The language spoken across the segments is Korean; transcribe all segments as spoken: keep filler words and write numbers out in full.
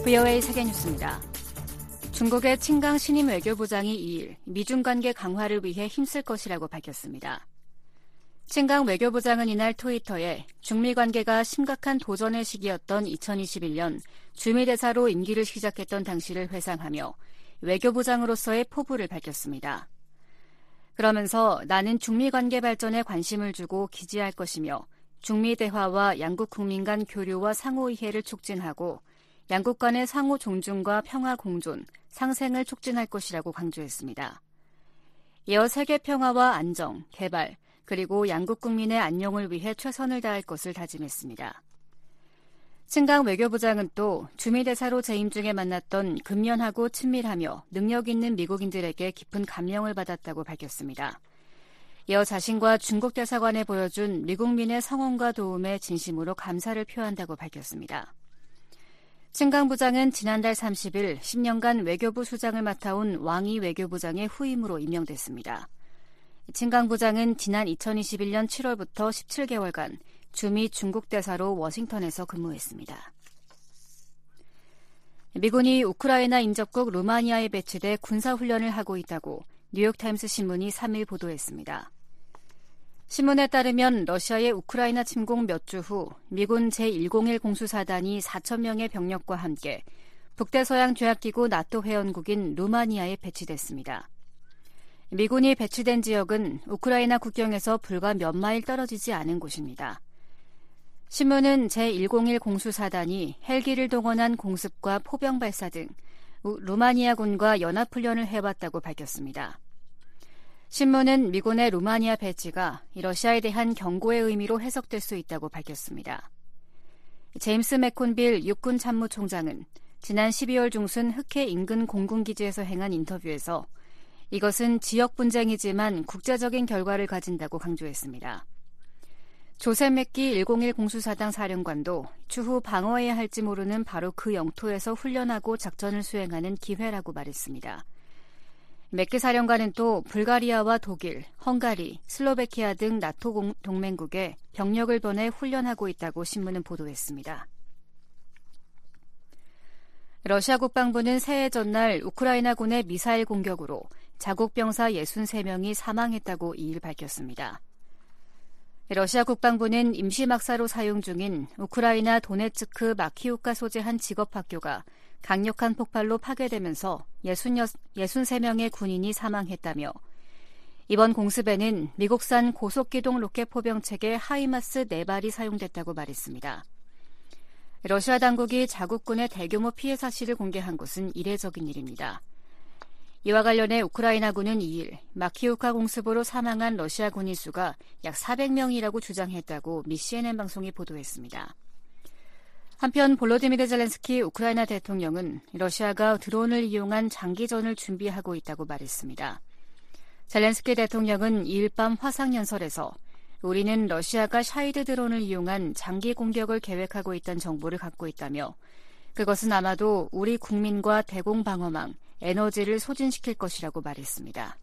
브이오에이 세계뉴스입니다. 중국의 칭강 신임 외교부장이 이일 미중 관계 강화를 위해 힘쓸 것이라고 밝혔습니다. 칭강 외교부장은 이날 트위터에 중미 관계가 심각한 도전의 시기였던 이천이십일년 주미대사로 임기를 시작했던 당시를 회상하며 외교부장으로서의 포부를 밝혔습니다. 그러면서 나는 중미 관계 발전에 관심을 주고 기지할 것이며 중미 대화와 양국 국민 간 교류와 상호 이해를 촉진하고 양국 간의 상호 존중과 평화 공존, 상생을 촉진할 것이라고 강조했습니다. 이어 세계 평화와 안정, 개발, 그리고 양국 국민의 안녕을 위해 최선을 다할 것을 다짐했습니다. 칭강 외교부장은 또 주미대사로 재임 중에 만났던 근면하고 친밀하며 능력 있는 미국인들에게 깊은 감명을 받았다고 밝혔습니다. 이어 자신과 중국 대사관에 보여준 미국민의 성원과 도움에 진심으로 감사를 표한다고 밝혔습니다. 칭강 부장은 지난달 삼십일 십 년간 외교부 수장을 맡아온 왕이 외교부장의 후임으로 임명됐습니다. 칭강 부장은 지난 이천이십일년 칠월부터 십칠 개월간 주미 중국 대사로 워싱턴에서 근무했습니다. 미군이 우크라이나 인접국 루마니아에 배치돼 군사훈련을 하고 있다고 뉴욕타임스 신문이 삼일 보도했습니다. 신문에 따르면 러시아의 우크라이나 침공 몇 주 후 미군 제일공일 공수사단이 사천 명의 병력과 함께 북대서양 조약기구 나토 회원국인 루마니아에 배치됐습니다. 미군이 배치된 지역은 우크라이나 국경에서 불과 몇 마일 떨어지지 않은 곳입니다. 신문은 제일공일 공수사단이 헬기를 동원한 공습과 포병 발사 등 루마니아군과 연합훈련을 해왔다고 밝혔습니다. 신문은 미군의 루마니아 배치가 러시아에 대한 경고의 의미로 해석될 수 있다고 밝혔습니다. 제임스 맥콘빌 육군 참모총장은 지난 십이월 중순 흑해 인근 공군기지에서 행한 인터뷰에서 이것은 지역 분쟁이지만 국제적인 결과를 가진다고 강조했습니다. 조셉 맥기 일공일 공수사당 사령관도 추후 방어해야 할지 모르는 바로 그 영토에서 훈련하고 작전을 수행하는 기회라고 말했습니다. 맥기 사령관은 또 불가리아와 독일, 헝가리, 슬로베키아 등 나토 동맹국에 병력을 보내 훈련하고 있다고 신문은 보도했습니다. 러시아 국방부는 새해 전날 우크라이나군의 미사일 공격으로 자국 병사 육십삼 명이 사망했다고 이일 밝혔습니다. 러시아 국방부는 임시막사로 사용 중인 우크라이나 도네츠크 마키우카 소재 한 직업학교가 강력한 폭발로 파괴되면서 육십삼 명의 군인이 사망했다며 이번 공습에는 미국산 고속기동 로켓 포병체계 하이마스 네 발이 사용됐다고 말했습니다. 러시아 당국이 자국군의 대규모 피해 사실을 공개한 것은 이례적인 일입니다. 이와 관련해 우크라이나군은 이일 마키우카 공습으로 사망한 러시아 군인 수가 약 사백 명이라고 주장했다고 미 씨엔엔 방송이 보도했습니다. 한편 볼로디미르 젤렌스키 우크라이나 대통령은 러시아가 드론을 이용한 장기전을 준비하고 있다고 말했습니다. 젤렌스키 대통령은 이일 밤 화상연설에서 우리는 러시아가 샤이드 드론을 이용한 장기 공격을 계획하고 있다는 정보를 갖고 있다며 그것은 아마도 우리 국민과 대공방어망, 에너지를 소진시킬 것이라고 말했습니다.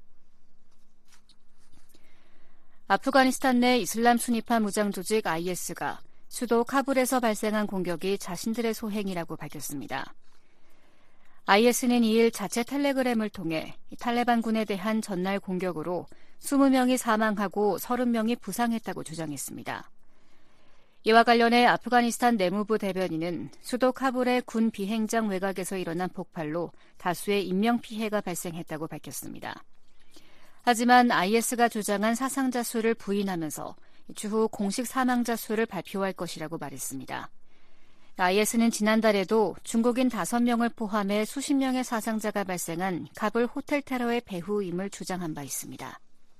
아프가니스탄 내 이슬람 순위파 무장 조직 아이에스가 수도 카불에서 발생한 공격이 자신들의 소행이라고 밝혔습니다. 아이에스는 이일 자체 텔레그램을 통해 탈레반군에 대한 전날 공격으로 이십 명이 사망하고 삼십 명이 부상했다고 주장했습니다. 이와 관련해 아프가니스탄 내무부 대변인은 수도 카불의 군 비행장 외곽에서 일어난 폭발로 다수의 인명피해가 발생했다고 밝혔습니다. 하지만 아이에스가 주장한 사상자 수를 부인하면서 추후 공식 사망자 수를 발표할 것이라고 말했습니다. 아이에스는 지난달에도 중국인 다섯 명을 포함해 수십 명의 사상자가 발생한 카불 호텔 테러의 배후임을 주장한 바 있습니다.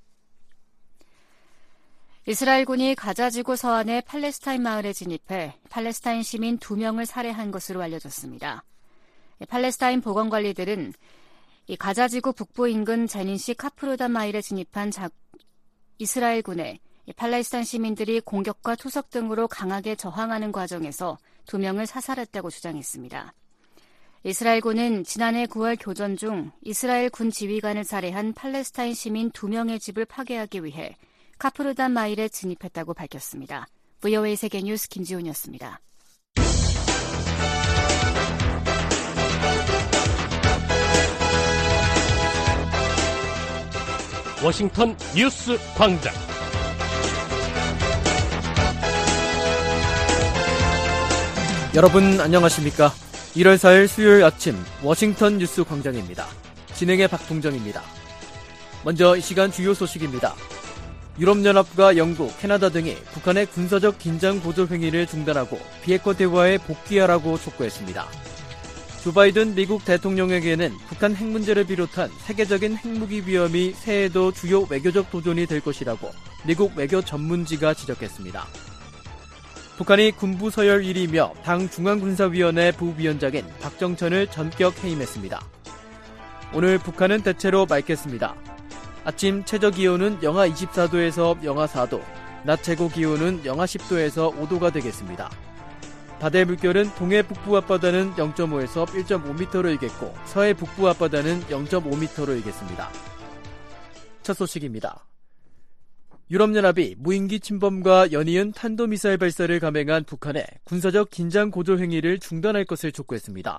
이스라엘군이 가자지구 서안의 팔레스타인 마을에 진입해 팔레스타인 시민 두 명을 살해한 것으로 알려졌습니다. 팔레스타인 보건관리들은 이 가자지구 북부 인근 제닌시 카프루단 마을에 진입한 자, 이스라엘군에 팔레스타인 시민들이 공격과 투석 등으로 강하게 저항하는 과정에서 두 명을 사살했다고 주장했습니다. 이스라엘군은 지난해 구월 교전 중 이스라엘 군 지휘관을 살해한 팔레스타인 시민 두 명의 집을 파괴하기 위해 카프르단 마일에 진입했다고 밝혔습니다. 브이오에이 세계뉴스 김지훈이었습니다. 워싱턴 뉴스 광장. 여러분 안녕하십니까? 일월 사일 수요일 아침 워싱턴 뉴스 광장입니다. 진행의 박동정입니다. 먼저 이 시간 주요 소식입니다. 유럽연합과 영국, 캐나다 등이 북한의 군사적 긴장 보조 행위를 중단하고 비핵화 대화에 복귀하라고 촉구했습니다. 조 바이든 미국 대통령에게는 북한 핵 문제를 비롯한 세계적인 핵무기 위험이 새해도 주요 외교적 도전이 될 것이라고 미국 외교 전문지가 지적했습니다. 북한이 군부 서열 일 위며 당 중앙군사위원회 부위원장인 박정천을 전격 해임했습니다. 오늘 북한은 대체로 맑겠습니다. 아침 최저기온은 영하 이십사 도에서 영하 사 도, 낮 최고기온은 영하 십 도에서 오 도가 되겠습니다. 바다의 물결은 동해 북부 앞바다는 영 점 오에서 일 점 오 미터로 일겠고 서해 북부 앞바다는 영 점 오 미터로 일겠습니다. 첫 소식입니다. 유럽연합이 무인기 침범과 연이은 탄도미사일 발사를 감행한 북한의 군사적 긴장 고조 행위를 중단할 것을 촉구했습니다.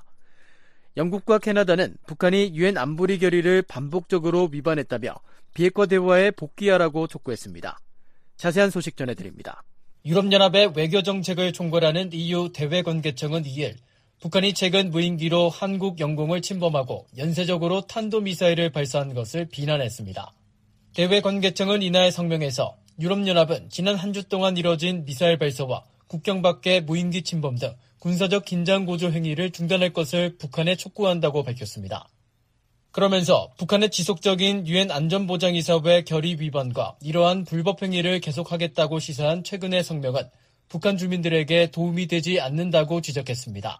영국과 캐나다는 북한이 유엔 안보리 결의를 반복적으로 위반했다며 비핵화 대화에 복귀하라고 촉구했습니다. 자세한 소식 전해드립니다. 유럽연합의 외교정책을 총괄하는 이유 대외관계청은 이일 북한이 최근 무인기로 한국 영공을 침범하고 연쇄적으로 탄도미사일을 발사한 것을 비난했습니다. 대외관계청은 이날 성명에서 유럽연합은 지난 한 주 동안 이뤄진 미사일 발사와 국경 밖의 무인기 침범 등 군사적 긴장 고조 행위를 중단할 것을 북한에 촉구한다고 밝혔습니다. 그러면서 북한의 지속적인 유엔 안전보장이사회 결의 위반과 이러한 불법 행위를 계속하겠다고 시사한 최근의 성명은 북한 주민들에게 도움이 되지 않는다고 지적했습니다.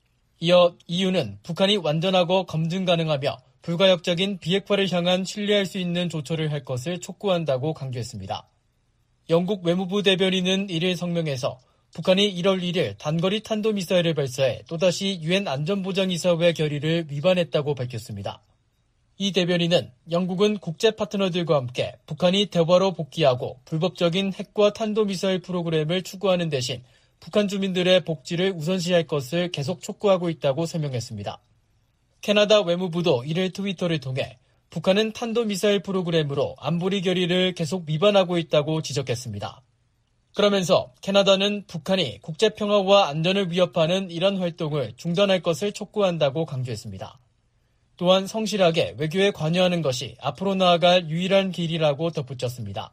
이어 이유는 북한이 완전하고 검증 가능하며 불가역적인 비핵화를 향한 신뢰할 수 있는 조처를 할 것을 촉구한다고 강조했습니다. 영국 외무부 대변인은 일일 성명에서 북한이 일월 일일 단거리 탄도미사일을 발사해 또다시 유엔 안전보장이사회 결의를 위반했다고 밝혔습니다. 이 대변인은 영국은 국제 파트너들과 함께 북한이 대화로 복귀하고 불법적인 핵과 탄도미사일 프로그램을 추구하는 대신 북한 주민들의 복지를 우선시할 것을 계속 촉구하고 있다고 설명했습니다. 캐나다 외무부도 이를 트위터를 통해 북한은 탄도미사일 프로그램으로 안보리 결의를 계속 위반하고 있다고 지적했습니다. 그러면서 캐나다는 북한이 국제평화와 안전을 위협하는 이런 활동을 중단할 것을 촉구한다고 강조했습니다. 또한 성실하게 외교에 관여하는 것이 앞으로 나아갈 유일한 길이라고 덧붙였습니다.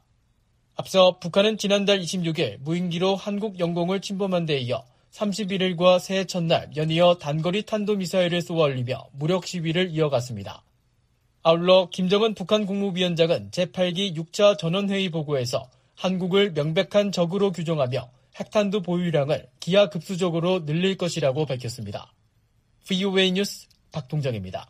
앞서 북한은 지난달 이십육일 무인기로 한국 영공을 침범한 데 이어 삼십일일과 새해 첫날 연이어 단거리 탄도미사일을 쏘아 올리며 무력 시위를 이어갔습니다. 아울러 김정은 북한 국무위원장은 제팔 기 육 차 전원회의 보고에서 한국을 명백한 적으로 규정하며 핵탄두 보유량을 기하급수적으로 늘릴 것이라고 밝혔습니다. 브이오에이 뉴스 박동정입니다.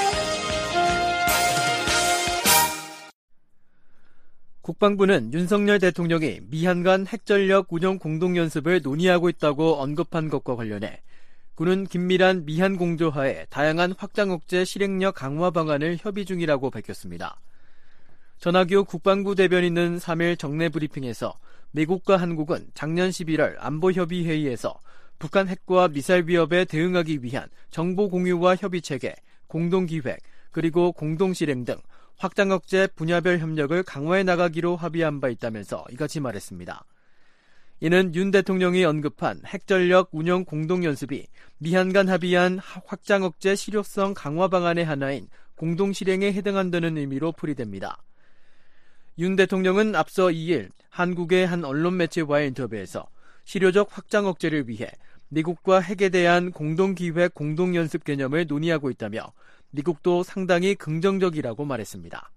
국방부는 윤석열 대통령이 미한 간 핵전력 운영 공동연습을 논의하고 있다고 언급한 것과 관련해 군은 긴밀한 미한 공조하에 다양한 확장 억제 실행력 강화 방안을 협의 중이라고 밝혔습니다. 전하규 국방부 대변인은 삼일 정례 브리핑에서 미국과 한국은 작년 십일월 안보협의회의에서 북한 핵과 미사일 위협에 대응하기 위한 정보 공유와 협의 체계, 공동기획, 그리고 공동실행 등 확장 억제 분야별 협력을 강화해 나가기로 합의한 바 있다면서 이같이 말했습니다. 이는 윤 대통령이 언급한 핵전력 운영 공동연습이 미한 간 합의한 확장 억제 실효성 강화 방안의 하나인 공동실행에 해당한다는 의미로 풀이됩니다. 윤 대통령은 앞서 이일 한국의 한 언론 매체와의 인터뷰에서 실효적 확장 억제를 위해 미국과 핵에 대한 공동기획 공동연습 개념을 논의하고 있다며 미국도 상당히 긍정적이라고 말했습니다.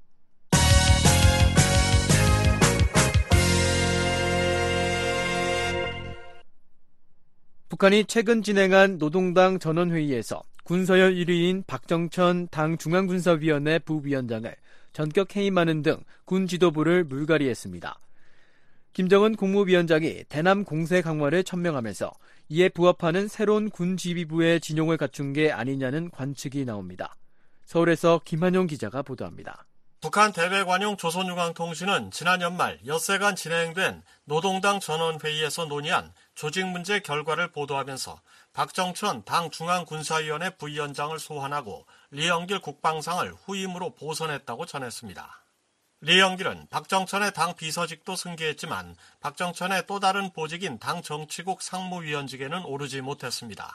북한이 최근 진행한 노동당 전원회의에서 군서열 일 위인 박정천 당 중앙군사위원회 부위원장을 전격 해임하는 등 군 지도부를 물갈이했습니다. 김정은 국무위원장이 대남 공세 강화를 천명하면서 이에 부합하는 새로운 군 지휘부의 진용을 갖춘 게 아니냐는 관측이 나옵니다. 서울에서 김한용 기자가 보도합니다. 북한 대외관용 조선중앙통신은 지난 연말 엿새간 진행된 노동당 전원회의에서 논의한 조직 문제 결과를 보도하면서 박정천 당 중앙군사위원회 부위원장을 소환하고 리영길 국방상을 후임으로 보선했다고 전했습니다. 리영길은 박정천의 당 비서직도 승계했지만 박정천의 또 다른 보직인 당 정치국 상무위원직에는 오르지 못했습니다.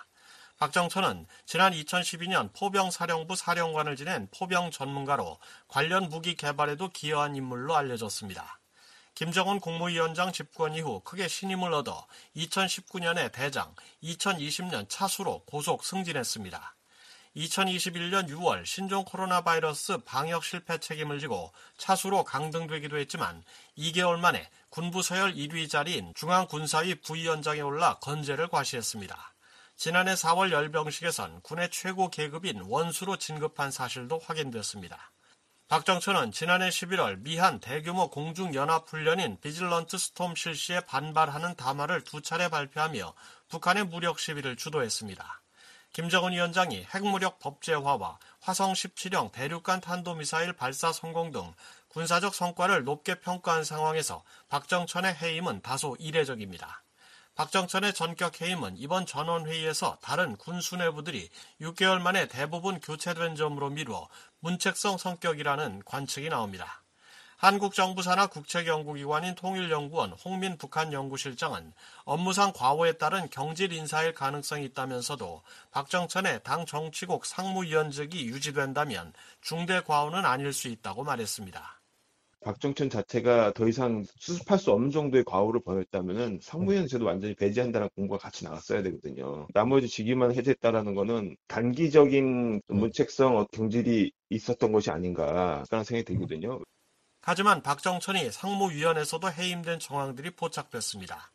박정천은 지난 이천십이 년 포병사령부 사령관을 지낸 포병 전문가로 관련 무기 개발에도 기여한 인물로 알려졌습니다. 김정은 국무위원장 집권 이후 크게 신임을 얻어 이천십구 년에 대장, 이천이십 년 차수로 고속 승진했습니다. 이천이십일 년 유월 신종 코로나 바이러스 방역 실패 책임을 지고 차수로 강등되기도 했지만 이 개월 만에 군부 서열 일 위 자리인 중앙군사위 부위원장에 올라 건재를 과시했습니다. 지난해 사월 열병식에선 군의 최고 계급인 원수로 진급한 사실도 확인됐습니다. 박정천은 지난해 십일월 미한 대규모 공중연합훈련인 비질런트 스톰 실시에 반발하는 담화를 두 차례 발표하며 북한의 무력 시위를 주도했습니다. 김정은 위원장이 핵무력 법제화와 화성 십칠형 대륙간 탄도미사일 발사 성공 등 군사적 성과를 높게 평가한 상황에서 박정천의 해임은 다소 이례적입니다. 박정천의 전격 해임은 이번 전원회의에서 다른 군 수뇌부들이 육 개월 만에 대부분 교체된 점으로 미루어 문책성 성격이라는 관측이 나옵니다. 한국 정부 산하 국책연구기관인 통일연구원 홍민 북한연구실장은 업무상 과오에 따른 경질 인사일 가능성이 있다면서도 박정천의 당 정치국 상무위원직이 유지된다면 중대 과오는 아닐 수 있다고 말했습니다. 박정천 자체가 더 이상 수습할 수 없는 정도의 과오를 벌였다면 상무위원직도 완전히 배제한다는 공고가 같이 나왔어야 되거든요. 나머지 직위만 해제했다라는 거는 단기적인 문책성 경질이 있었던 것이 아닌가 라는 생각이 들거든요. 하지만 박정천이 상무위원회에서도 해임된 정황들이 포착됐습니다.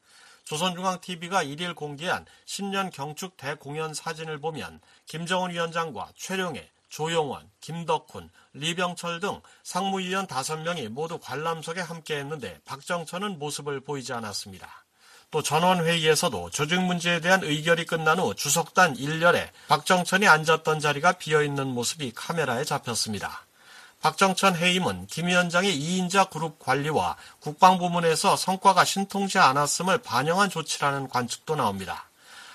조선중앙티비가 일일 공개한 신년 경축 대공연 사진을 보면 김정은 위원장과 최룡해, 조용원, 김덕훈, 리병철 등 상무위원 다섯 명이 모두 관람석에 함께했는데 박정천은 모습을 보이지 않았습니다. 또 전원회의에서도 조직 문제에 대한 의결이 끝난 후 주석단 일렬에 박정천이 앉았던 자리가 비어있는 모습이 카메라에 잡혔습니다. 박정천 해임은 김 위원장의 이인자 그룹 관리와 국방부문에서 성과가 신통치 않았음을 반영한 조치라는 관측도 나옵니다.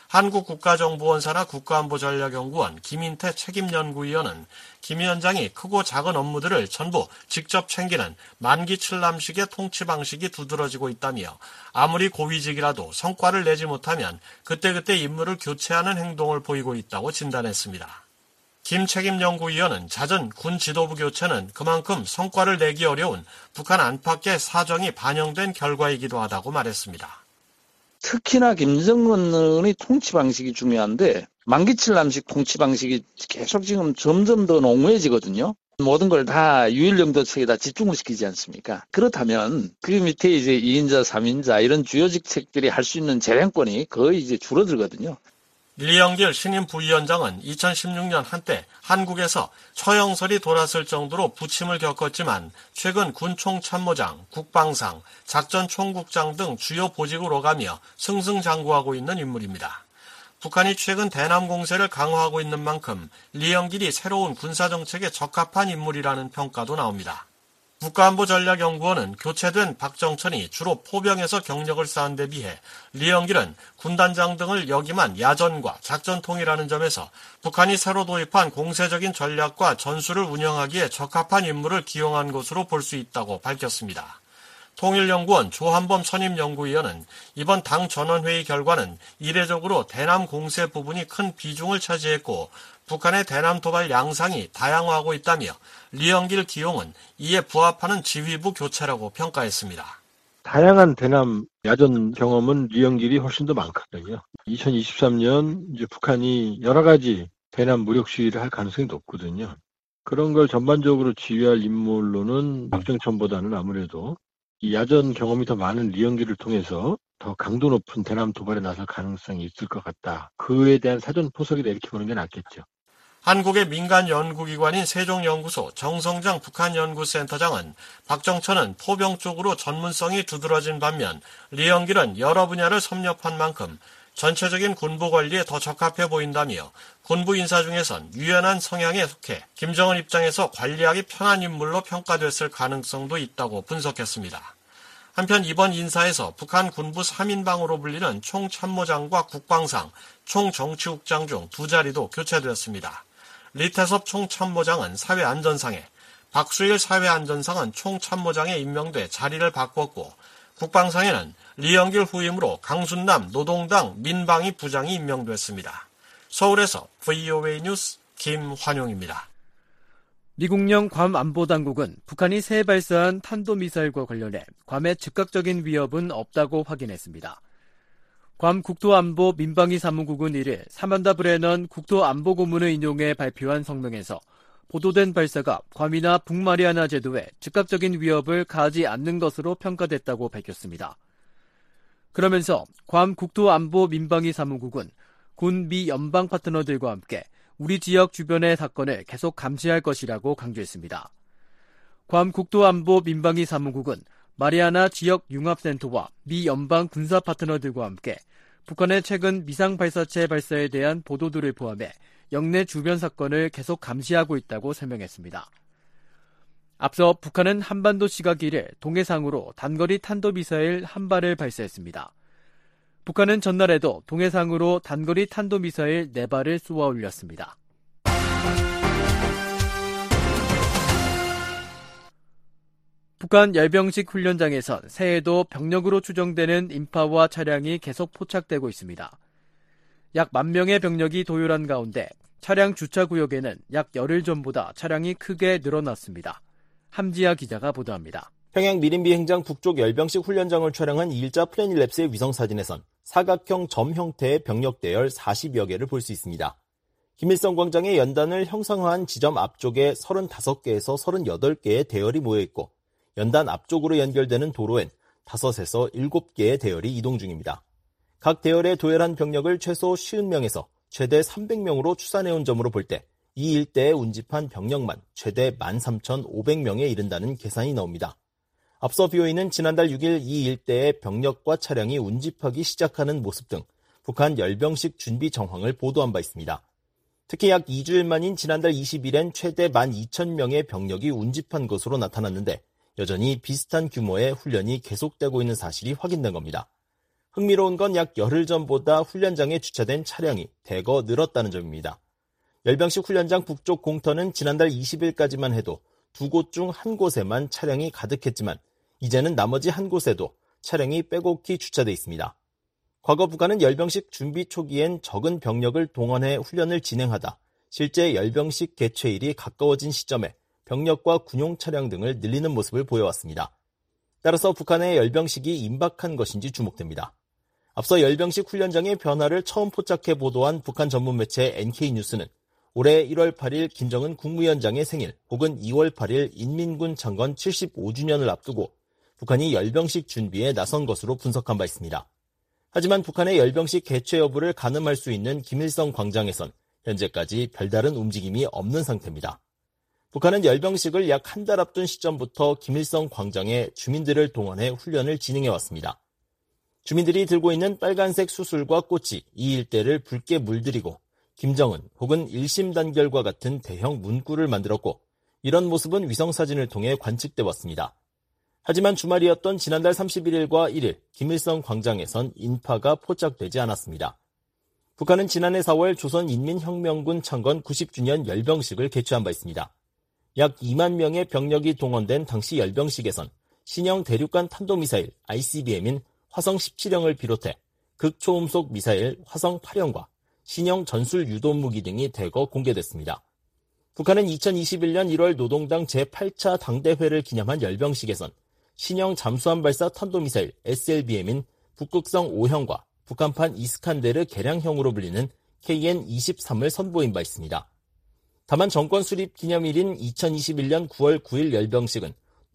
한국국가정보원 산하 국가안보전략연구원 김인태 책임연구위원은 김 위원장이 크고 작은 업무들을 전부 직접 챙기는 만기 칠남식의 통치 방식이 두드러지고 있다며 아무리 고위직이라도 성과를 내지 못하면 그때그때 임무를 교체하는 행동을 보이고 있다고 진단했습니다. 김 책임연구위원은 잦은 군 지도부 교체는 그만큼 성과를 내기 어려운 북한 안팎의 사정이 반영된 결과이기도 하다고 말했습니다. 특히나 김정은의 통치 방식이 중요한데 만기칠남식 통치 방식이 계속 지금 점점 더 농후해지거든요. 모든 걸 다 유일영도책에다 집중을 시키지 않습니까? 그렇다면 그 밑에 이제 이인자, 삼인자 이런 주요 직책들이 할 수 있는 재량권이 거의 이제 줄어들거든요. 리영길 신임 부위원장은 이천십육 년 한때 한국에서 처형설이 돌았을 정도로 부침을 겪었지만 최근 군총참모장, 국방상, 작전총국장 등 주요 보직을 오가며 승승장구하고 있는 인물입니다. 북한이 최근 대남 공세를 강화하고 있는 만큼 리영길이 새로운 군사정책에 적합한 인물이라는 평가도 나옵니다. 국가안보전략연구원은 교체된 박정천이 주로 포병에서 경력을 쌓은 데 비해 리영길은 군단장 등을 역임한 야전과 작전통이라는 점에서 북한이 새로 도입한 공세적인 전략과 전술을 운영하기에 적합한 인물을 기용한 것으로 볼 수 있다고 밝혔습니다. 통일연구원 조한범 선임연구위원은 이번 당 전원회의 결과는 이례적으로 대남 공세 부분이 큰 비중을 차지했고 북한의 대남 도발 양상이 다양화하고 있다며 리영길 기용은 이에 부합하는 지휘부 교체라고 평가했습니다. 다양한 대남 야전 경험은 리영길이 훨씬 더 많거든요. 이천이십삼 년 이제 북한이 여러 가지 대남 무력 시위를 할 가능성이 높거든요. 그런 걸 전반적으로 지휘할 인물로는 박정천보다는 아무래도 이 야전 경험이 더 많은 리영길을 통해서 더 강도 높은 대남 도발에 나설 가능성이 있을 것 같다. 그에 대한 사전 포석이다 이렇게 보는 게 낫겠죠. 한국의 민간 연구기관인 세종연구소 정성장 북한연구센터장은 박정천은 포병 쪽으로 전문성이 두드러진 반면 리영길은 여러 분야를 섭렵한 만큼 전체적인 군부 관리에 더 적합해 보인다며 군부 인사 중에선 유연한 성향에 속해 김정은 입장에서 관리하기 편한 인물로 평가됐을 가능성도 있다고 분석했습니다. 한편 이번 인사에서 북한 군부 삼 인방으로 불리는 총참모장과 국방상, 총정치국장 중 두 자리도 교체되었습니다. 리태섭 총참모장은 사회안전상에, 박수일 사회안전상은 총참모장에 임명돼 자리를 바꿨고 국방상에는 리영길 후임으로 강순남 노동당 민방위 부장이 임명됐습니다. 서울에서 브이오에이 뉴스 김환용입니다. 미국령 괌 안보당국은 북한이 새 발사한 탄도미사일과 관련해 괌의 즉각적인 위협은 없다고 확인했습니다. 괌 국토안보 민방위 사무국은 일일 사만다 브레넌 국토안보고문을 인용해 발표한 성명에서 보도된 발사가 괌이나 북마리아나 제도에 즉각적인 위협을 가하지 않는 것으로 평가됐다고 밝혔습니다. 그러면서 괌 국토안보 민방위 사무국은 군 미 연방 파트너들과 함께 우리 지역 주변의 사건을 계속 감시할 것이라고 강조했습니다. 괌 국토안보 민방위 사무국은 마리아나 지역 융합센터와 미 연방 군사 파트너들과 함께 북한의 최근 미상 발사체 발사에 대한 보도들을 포함해 영내 주변 사건을 계속 감시하고 있다고 설명했습니다. 앞서 북한은 한반도 시각 일 일 동해상으로 단거리 탄도미사일 한 발을 발사했습니다. 북한은 전날에도 동해상으로 단거리 탄도미사일 네 발을 쏘아 올렸습니다. 북한 열병식 훈련장에선 새해에도 병력으로 추정되는 인파와 차량이 계속 포착되고 있습니다. 약 만 명의 병력이 도열한 가운데 차량 주차구역에는 약 열흘 전보다 차량이 크게 늘어났습니다. 함지아 기자가 보도합니다. 평양 미림비행장 북쪽 열병식 훈련장을 촬영한 이일자 플래닛랩스의 위성사진에선 사각형 점 형태의 병력 대열 사십여 개를 볼 수 있습니다. 김일성 광장의 연단을 형상화한 지점 앞쪽에 서른다섯 개에서 서른여덟 개의 대열이 모여있고 연단 앞쪽으로 연결되는 도로엔 다섯에서 일곱 개의 대열이 이동 중입니다. 각 대열에 도열한 병력을 최소 오십 명에서 최대 삼백 명으로 추산해온 점으로 볼 때 이 일대에 운집한 병력만 최대 만 삼천오백 명에 이른다는 계산이 나옵니다. 앞서 비오이는 지난달 육 일 이 일대의 병력과 차량이 운집하기 시작하는 모습 등 북한 열병식 준비 정황을 보도한 바 있습니다. 특히 약 이 주일 만인 지난달 이십 일엔 최대 만 이천 명의 병력이 운집한 것으로 나타났는데 여전히 비슷한 규모의 훈련이 계속되고 있는 사실이 확인된 겁니다. 흥미로운 건 약 열흘 전보다 훈련장에 주차된 차량이 대거 늘었다는 점입니다. 열병식 훈련장 북쪽 공터는 지난달 이십 일까지만 해도 두 곳 중 한 곳에만 차량이 가득했지만 이제는 나머지 한 곳에도 차량이 빼곡히 주차돼 있습니다. 과거 북한은 열병식 준비 초기엔 적은 병력을 동원해 훈련을 진행하다 실제 열병식 개최일이 가까워진 시점에 병력과 군용 차량 등을 늘리는 모습을 보여왔습니다. 따라서 북한의 열병식이 임박한 것인지 주목됩니다. 앞서 열병식 훈련장의 변화를 처음 포착해 보도한 북한 전문 매체 엔케이뉴스는 올해 일월 팔일 김정은 국무위원장의 생일 혹은 이월 팔일 인민군 창건 칠십오 주년을 앞두고 북한이 열병식 준비에 나선 것으로 분석한 바 있습니다. 하지만 북한의 열병식 개최 여부를 가늠할 수 있는 김일성 광장에선 현재까지 별다른 움직임이 없는 상태입니다. 북한은 열병식을 약 한 달 앞둔 시점부터 김일성 광장에 주민들을 동원해 훈련을 진행해왔습니다. 주민들이 들고 있는 빨간색 수술과 꽃이 이 일대를 붉게 물들이고 김정은 혹은 일심 단결과 같은 대형 문구를 만들었고 이런 모습은 위성사진을 통해 관측돼 왔습니다. 하지만 주말이었던 지난달 삼십일일과 일일 김일성 광장에선 인파가 포착되지 않았습니다. 북한은 지난해 사월 조선인민혁명군 창건 구십 주년 열병식을 개최한 바 있습니다. 약 이만 명의 병력이 동원된 당시 열병식에선 신형 대륙간 탄도미사일 아이씨비엠인 화성 십칠형을 비롯해 극초음속 미사일 화성 팔형과 신형 전술 유도무기 등이 대거 공개됐습니다. 북한은 이천이십일년 일월 노동당 제팔 차 당대회를 기념한 열병식에선 신형 잠수함 발사 탄도미사일 에스엘비엠인 북극성 오형과 북한판 이스칸데르 개량형으로 불리는 케이엔 이십삼을 선보인 바 있습니다. 다만 정권 수립 기념일인 이천이십일년 구월 구일 열병식은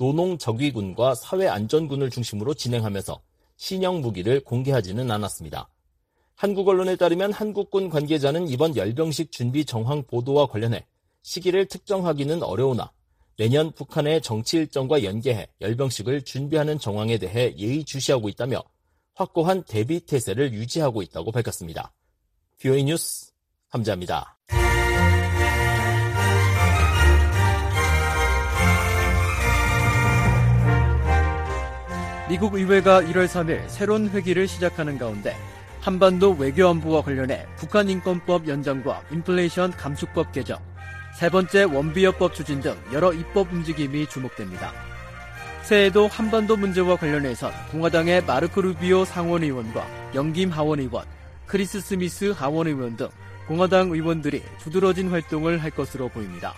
노농적위군과 사회안전군을 중심으로 진행하면서 신형 무기를 공개하지는 않았습니다. 한국 언론에 따르면 한국군 관계자는 이번 열병식 준비 정황 보도와 관련해 시기를 특정하기는 어려우나 내년 북한의 정치 일정과 연계해 열병식을 준비하는 정황에 대해 예의주시하고 있다며 확고한 대비 태세를 유지하고 있다고 밝혔습니다. 브이오에이 뉴스 함지아입니다. 미국 의회가 일월 삼일 새로운 회기를 시작하는 가운데 한반도 외교안보와 관련해 북한 인권법 연장과 인플레이션 감축법 개정, 세 번째 원비어법 추진 등 여러 입법 움직임이 주목됩니다. 새해에도 한반도 문제와 관련해선 공화당의 마르코 루비오 상원의원과 영김 하원의원, 크리스 스미스 하원의원 등 공화당 의원들이 두드러진 활동을 할 것으로 보입니다.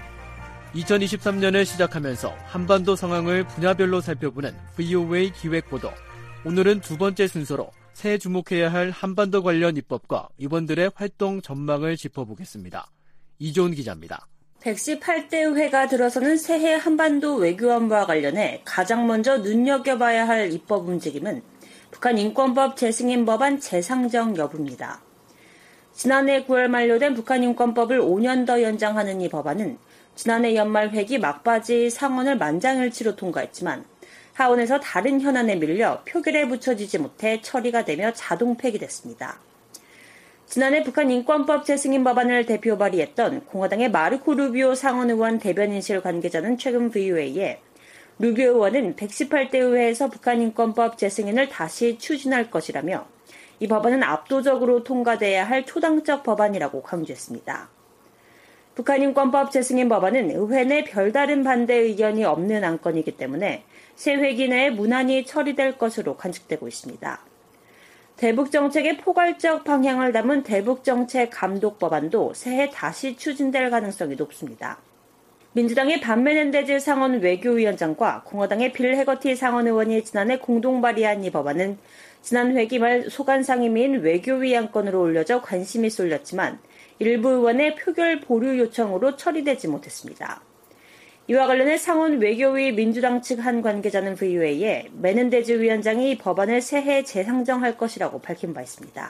이천이십삼 년을 시작하면서 한반도 상황을 분야별로 살펴보는 브이오에이 기획보도. 오늘은 두 번째 순서로 새해 주목해야 할 한반도 관련 입법과 의원들의 활동 전망을 짚어보겠습니다. 이조은 기자입니다. 백십팔 대 회가 들어서는 새해 한반도 외교안보와 관련해 가장 먼저 눈여겨봐야 할 입법 움직임은 북한 인권법 재승인 법안 재상정 여부입니다. 지난해 구월 만료된 북한 인권법을 오 년 더 연장하는 이 법안은 지난해 연말 회기 막바지 상원을 만장일치로 통과했지만 하원에서 다른 현안에 밀려 표결에 붙여지지 못해 처리가 되며 자동 폐기됐습니다. 지난해 북한 인권법 재승인 법안을 대표 발의했던 공화당의 마르코 루비오 상원의원 대변인실 관계자는 최근 브이오에이에 루비오 의원은 백십팔 대 의회에서 북한 인권법 재승인을 다시 추진할 것이라며 이 법안은 압도적으로 통과돼야 할 초당적 법안이라고 강조했습니다. 북한 인권법 재승인 법안은 의회 내 별다른 반대 의견이 없는 안건이기 때문에 새 회기 내에 무난히 처리될 것으로 관측되고 있습니다. 대북정책의 포괄적 방향을 담은 대북정책 감독 법안도 새해 다시 추진될 가능성이 높습니다. 민주당의 반 메넨데즈 상원 외교위원장과 공화당의 빌 해거티 상원의원이 지난해 공동 발의한 이 법안은 지난 회기 말 소관 상임위인 외교위 안건으로 올려져 관심이 쏠렸지만 일부 의원의 표결 보류 요청으로 처리되지 못했습니다. 이와 관련해 상원 외교위 민주당 측 한 관계자는 브이오에이에 메넨데즈 위원장이 이 법안을 새해 재상정할 것이라고 밝힌 바 있습니다.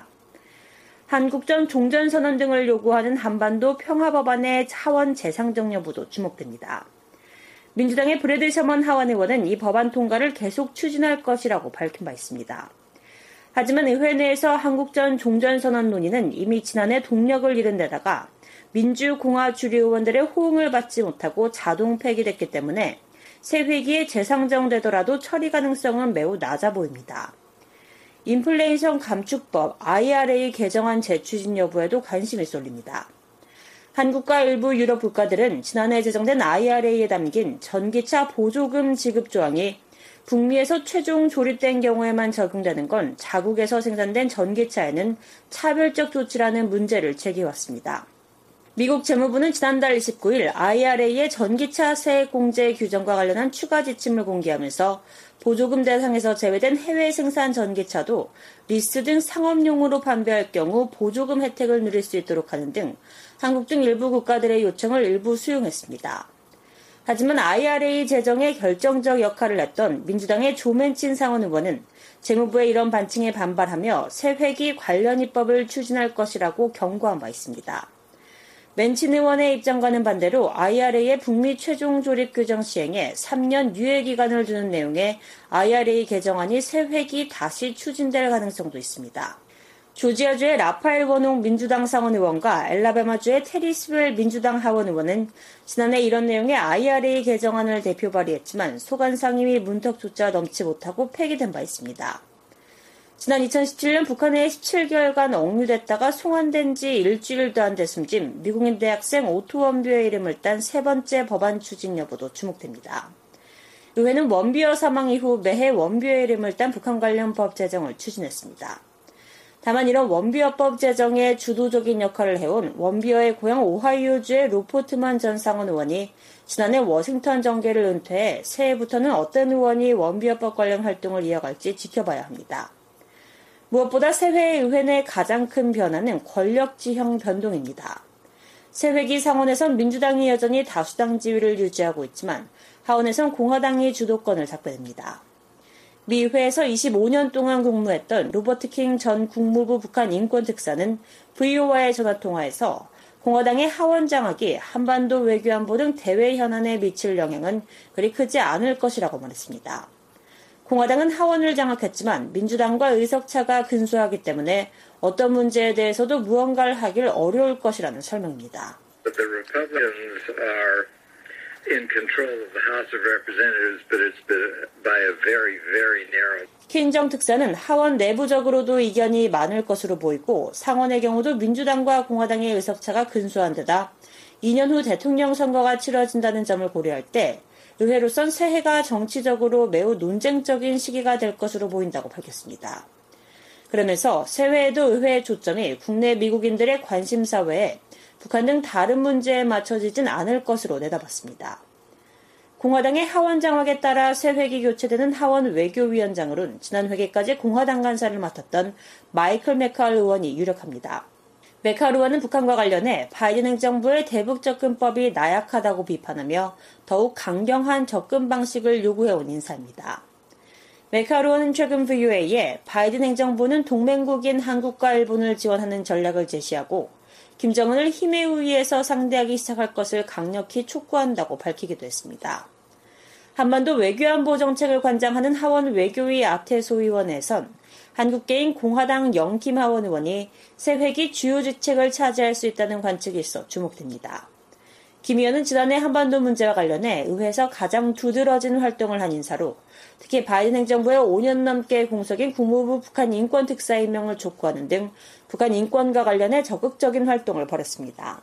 한국전 종전선언 등을 요구하는 한반도 평화법안의 하원 재상정 여부도 주목됩니다. 민주당의 브래드 셔먼 하원 의원은 이 법안 통과를 계속 추진할 것이라고 밝힌 바 있습니다. 하지만 의회 내에서 한국전 종전선언 논의는 이미 지난해 동력을 잃은 데다가 민주공화 주류 의원들의 호응을 받지 못하고 자동 폐기됐기 때문에 새 회기에 재상정되더라도 처리 가능성은 매우 낮아 보입니다. 인플레이션 감축법 아이알에이 개정안 재추진 여부에도 관심이 쏠립니다. 한국과 일부 유럽 국가들은 지난해 제정된 아이알에이에 담긴 전기차 보조금 지급 조항이 북미에서 최종 조립된 경우에만 적용되는 건 자국에서 생산된 전기차에는 차별적 조치라는 문제를 제기해왔습니다. 미국 재무부는 지난달 이십구 일 아이알에이의 전기차 세액 공제 규정과 관련한 추가 지침을 공개하면서 보조금 대상에서 제외된 해외 생산 전기차도 리스 등 상업용으로 판매할 경우 보조금 혜택을 누릴 수 있도록 하는 등 한국 등 일부 국가들의 요청을 일부 수용했습니다. 하지만 아이알에이 제정에 결정적 역할을 했던 민주당의 조맨친 상원 의원은 재무부의 이런 반칭에 반발하며 새 회기 관련 입법을 추진할 것이라고 경고한 바 있습니다. 맨친 의원의 입장과는 반대로 아이알에이의 북미 최종 조립 규정 시행에 삼 년 유예 기간을 두는 내용의 아이알에이 개정안이 새 회기 다시 추진될 가능성도 있습니다. 조지아주의 라파엘 원홍 민주당 상원 의원과 엘라바마주의 테리 스웰 민주당 하원 의원은 지난해 이런 내용의 아이알에이 개정안을 대표 발의했지만 소관 상임위 문턱조차 넘지 못하고 폐기된 바 있습니다. 지난 이천십칠 년 북한에 십칠 개월간 억류됐다가 송환된 지 일주일도 안 돼 숨진 미국인 대학생 오토 원비어의 이름을 딴 세 번째 법안 추진 여부도 주목됩니다. 의회는 원비어 사망 이후 매해 원비어의 이름을 딴 북한 관련 법 제정을 추진했습니다. 다만 이런 원비어법 제정에 주도적인 역할을 해온 원비어의 고향 오하이오주의 로포트만 전 상원 의원이 지난해 워싱턴 정계를 은퇴해 새해부터는 어떤 의원이 원비어법 관련 활동을 이어갈지 지켜봐야 합니다. 무엇보다 새해 의회 내 가장 큰 변화는 권력지형 변동입니다. 새 회기 상원에선 민주당이 여전히 다수당 지위를 유지하고 있지만 하원에선 공화당이 주도권을 잡게 됩니다. 미 의회에서 이십오 년 동안 국무했던 로버트 킹 전 국무부 북한 인권특사는 브이오와의 전화통화에서 공화당의 하원 장악이 한반도 외교안보 등 대외 현안에 미칠 영향은 그리 크지 않을 것이라고 말했습니다. 공화당은 하원을 장악했지만 민주당과 의석차가 근소하기 때문에 어떤 문제에 대해서도 무언가를 하길 어려울 것이라는 설명입니다. 킹정 특사는 하원 내부적으로도 이견이 많을 것으로 보이고 상원의 경우도 민주당과 공화당의 의석차가 근소한 데다 이 년 후 대통령 선거가 치러진다는 점을 고려할 때 의회로선 새해가 정치적으로 매우 논쟁적인 시기가 될 것으로 보인다고 밝혔습니다. 그러면서 새해에도 의회의 초점이 국내 미국인들의 관심사 외에 북한 등 다른 문제에 맞춰지진 않을 것으로 내다봤습니다. 공화당의 하원 장악에 따라 새 회기 교체되는 하원 외교위원장으로는 지난 회기까지 공화당 간사를 맡았던 마이클 메칼 의원이 유력합니다. 메칼 의원은 북한과 관련해 바이든 행정부의 대북 접근법이 나약하다고 비판하며 더욱 강경한 접근 방식을 요구해온 인사입니다. 메칼 의원은 최근 브이오에이에 바이든 행정부는 동맹국인 한국과 일본을 지원하는 전략을 제시하고 김정은을 힘의 우위에서 상대하기 시작할 것을 강력히 촉구한다고 밝히기도 했습니다. 한반도 외교안보 정책을 관장하는 하원 외교위 아태소 의원에선 한국계인 공화당 영김 하원 의원이 새 회기 주요 직책을 차지할 수 있다는 관측이 있어 주목됩니다. 김 의원은 지난해 한반도 문제와 관련해 의회에서 가장 두드러진 활동을 한 인사로 특히 바이든 행정부의 오 년 넘게 공석인 국무부 북한 인권 특사 임명을 촉구하는 등 북한 인권과 관련해 적극적인 활동을 벌였습니다.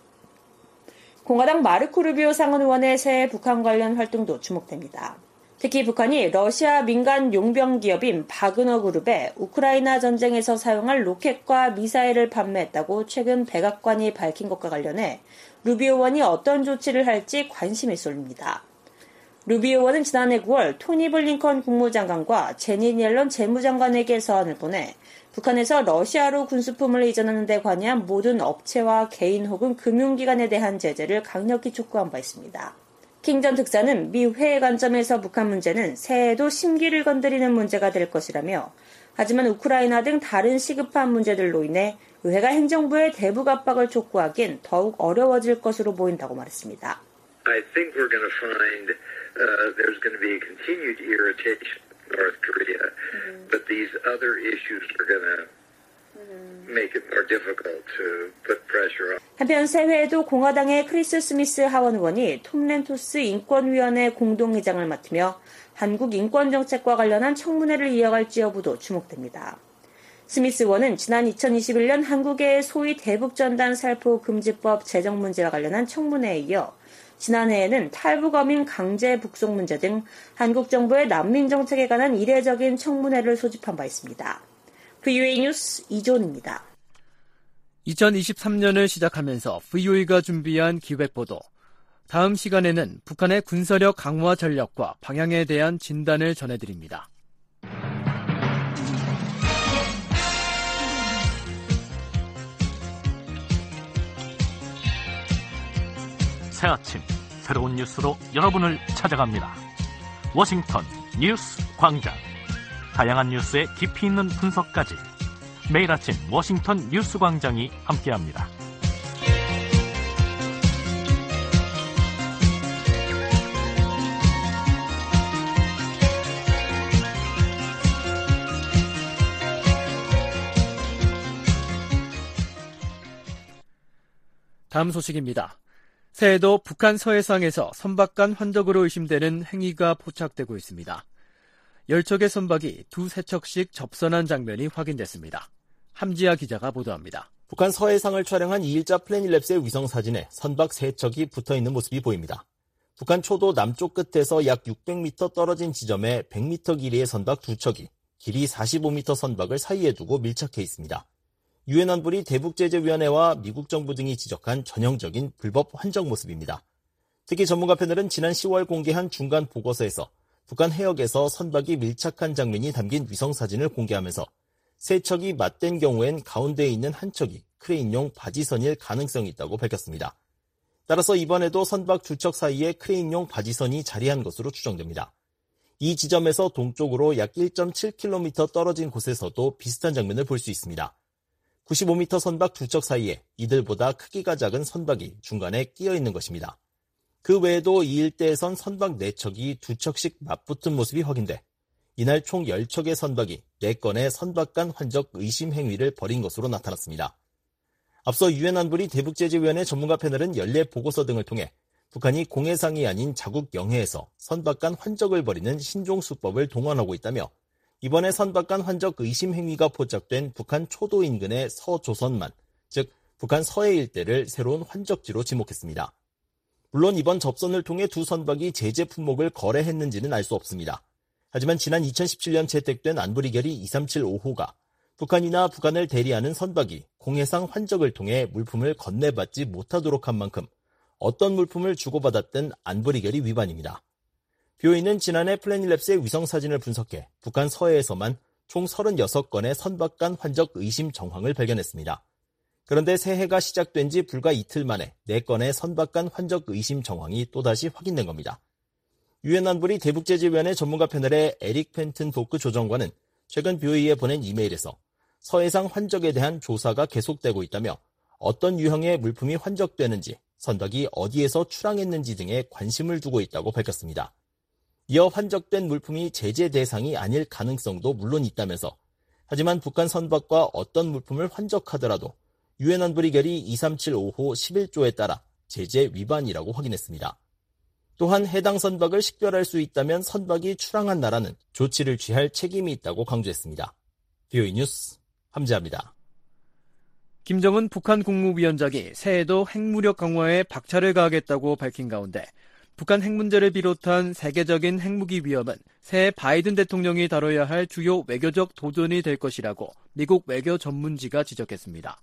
공화당 마르코 루비오 상원 의원의 새해 북한 관련 활동도 주목됩니다. 특히 북한이 러시아 민간 용병 기업인 바그너 그룹에 우크라이나 전쟁에서 사용할 로켓과 미사일을 판매했다고 최근 백악관이 밝힌 것과 관련해 루비오 의원이 어떤 조치를 할지 관심이 쏠립니다. 루비오 의원은 지난해 구월 토니 블링컨 국무장관과 제닛 옐런 재무장관에게 서한을 보내 북한에서 러시아로 군수품을 이전하는 데 관여한 모든 업체와 개인 혹은 금융기관에 대한 제재를 강력히 촉구한 바 있습니다. 킹 전 특사는 미 회의 관점에서 북한 문제는 새해에도 심기를 건드리는 문제가 될 것이라며 하지만 우크라이나 등 다른 시급한 문제들로 인해 의회가 행정부의 대북 압박을 촉구하기엔 더욱 어려워질 것으로 보인다고 말했습니다. I think we're going to find uh, there's going to be continued irritation with North Korea, mm-hmm. but these other issues are going to make it more difficult to put pressure on. 한편 새해에도 공화당의 크리스 스미스 하원 의원이 톰 렌토스 인권위원회 공동의장을 맡으며 한국 인권정책과 관련한 청문회를 이어갈지 여부도 주목됩니다. 스미스 의원은 지난 이천이십일 년 한국의 소위 대북전단 살포 금지법 제정 문제와 관련한 청문회에 이어 지난해에는 탈북어민 강제 북송 문제 등 한국 정부의 난민 정책에 관한 이례적인 청문회를 소집한 바 있습니다. 브이오에이 뉴스 이존입니다. 이천이십삼 년을 시작하면서 브이오에이가 준비한 기획보도. 다음 시간에는 북한의 군사력 강화 전략과 방향에 대한 진단을 전해드립니다. 새 아침 새로운 뉴스로 여러분을 찾아갑니다. 워싱턴 뉴스 광장. 다양한 뉴스의 깊이 있는 분석까지 매일 아침 워싱턴 뉴스 광장이 함께합니다. 다음 소식입니다. 새해에도 북한 서해상에서 선박간 환적으로 의심되는 행위가 포착되고 있습니다. 열 척의 선박이 두세 척씩 접선한 장면이 확인됐습니다. 함지아 기자가 보도합니다. 북한 서해상을 촬영한 이 일자 플래닛랩스의 위성사진에 선박 세 척이 붙어있는 모습이 보입니다. 북한 초도 남쪽 끝에서 약 육백 미터 떨어진 지점에 백 미터 길이의 선박 두 척이 길이 사십오 미터 선박을 사이에 두고 밀착해 있습니다. 유엔 안보리 대북제재위원회와 미국 정부 등이 지적한 전형적인 불법 환적 모습입니다. 특히 전문가 패널은 지난 시월 공개한 중간 보고서에서 북한 해역에서 선박이 밀착한 장면이 담긴 위성사진을 공개하면서 세 척이 맞댄 경우엔 가운데에 있는 한 척이 크레인용 바지선일 가능성이 있다고 밝혔습니다. 따라서 이번에도 선박 두 척 사이에 크레인용 바지선이 자리한 것으로 추정됩니다. 이 지점에서 동쪽으로 약 일 점 칠 킬로미터 떨어진 곳에서도 비슷한 장면을 볼 수 있습니다. 구십오 미터 선박 두 척 사이에 이들보다 크기가 작은 선박이 중간에 끼어 있는 것입니다. 그 외에도 이 일대에선 선박 네 척이 두 척씩 맞붙은 모습이 확인돼 이날 총 열 척의 선박이 네 건의 선박 간 환적 의심 행위를 벌인 것으로 나타났습니다. 앞서 유엔 안보리 대북제재위원회 전문가 패널은 연례 보고서 등을 통해 북한이 공해상이 아닌 자국 영해에서 선박 간 환적을 벌이는 신종수법을 동원하고 있다며 이번에 선박 간 환적 의심 행위가 포착된 북한 초도 인근의 서조선만, 즉 북한 서해 일대를 새로운 환적지로 지목했습니다. 물론 이번 접선을 통해 두 선박이 제재 품목을 거래했는지는 알 수 없습니다. 하지만 지난 이천십칠 년 채택된 안보리결의 이삼칠오 호가 북한이나 북한을 대리하는 선박이 공해상 환적을 통해 물품을 건네받지 못하도록 한 만큼 어떤 물품을 주고받았든 안보리결의 위반입니다. 비오이는 지난해 플래닛랩스의 위성사진을 분석해 북한 서해에서만 총 서른여섯 건의 선박 간 환적 의심 정황을 발견했습니다. 그런데 새해가 시작된 지 불과 이틀 만에 네 건의 선박 간 환적 의심 정황이 또다시 확인된 겁니다. 유엔 안보리 대북제재위원회 전문가 패널의 에릭 펜튼 도크 조정관은 최근 비오이에 보낸 이메일에서 서해상 환적에 대한 조사가 계속되고 있다며 어떤 유형의 물품이 환적되는지, 선박이 어디에서 출항했는지 등에 관심을 두고 있다고 밝혔습니다. 이어 환적된 물품이 제재 대상이 아닐 가능성도 물론 있다면서 하지만 북한 선박과 어떤 물품을 환적하더라도 유엔 안보리 결의 이삼칠오 호 십일 조에 따라 제재 위반이라고 확인했습니다. 또한 해당 선박을 식별할 수 있다면 선박이 출항한 나라는 조치를 취할 책임이 있다고 강조했습니다. 비오이 뉴스 함재합니다. 김정은 북한 국무위원장이 새해에도 핵무력 강화에 박차를 가하겠다고 밝힌 가운데 북한 핵 문제를 비롯한 세계적인 핵무기 위험은 새해 바이든 대통령이 다뤄야 할 주요 외교적 도전이 될 것이라고 미국 외교 전문지가 지적했습니다.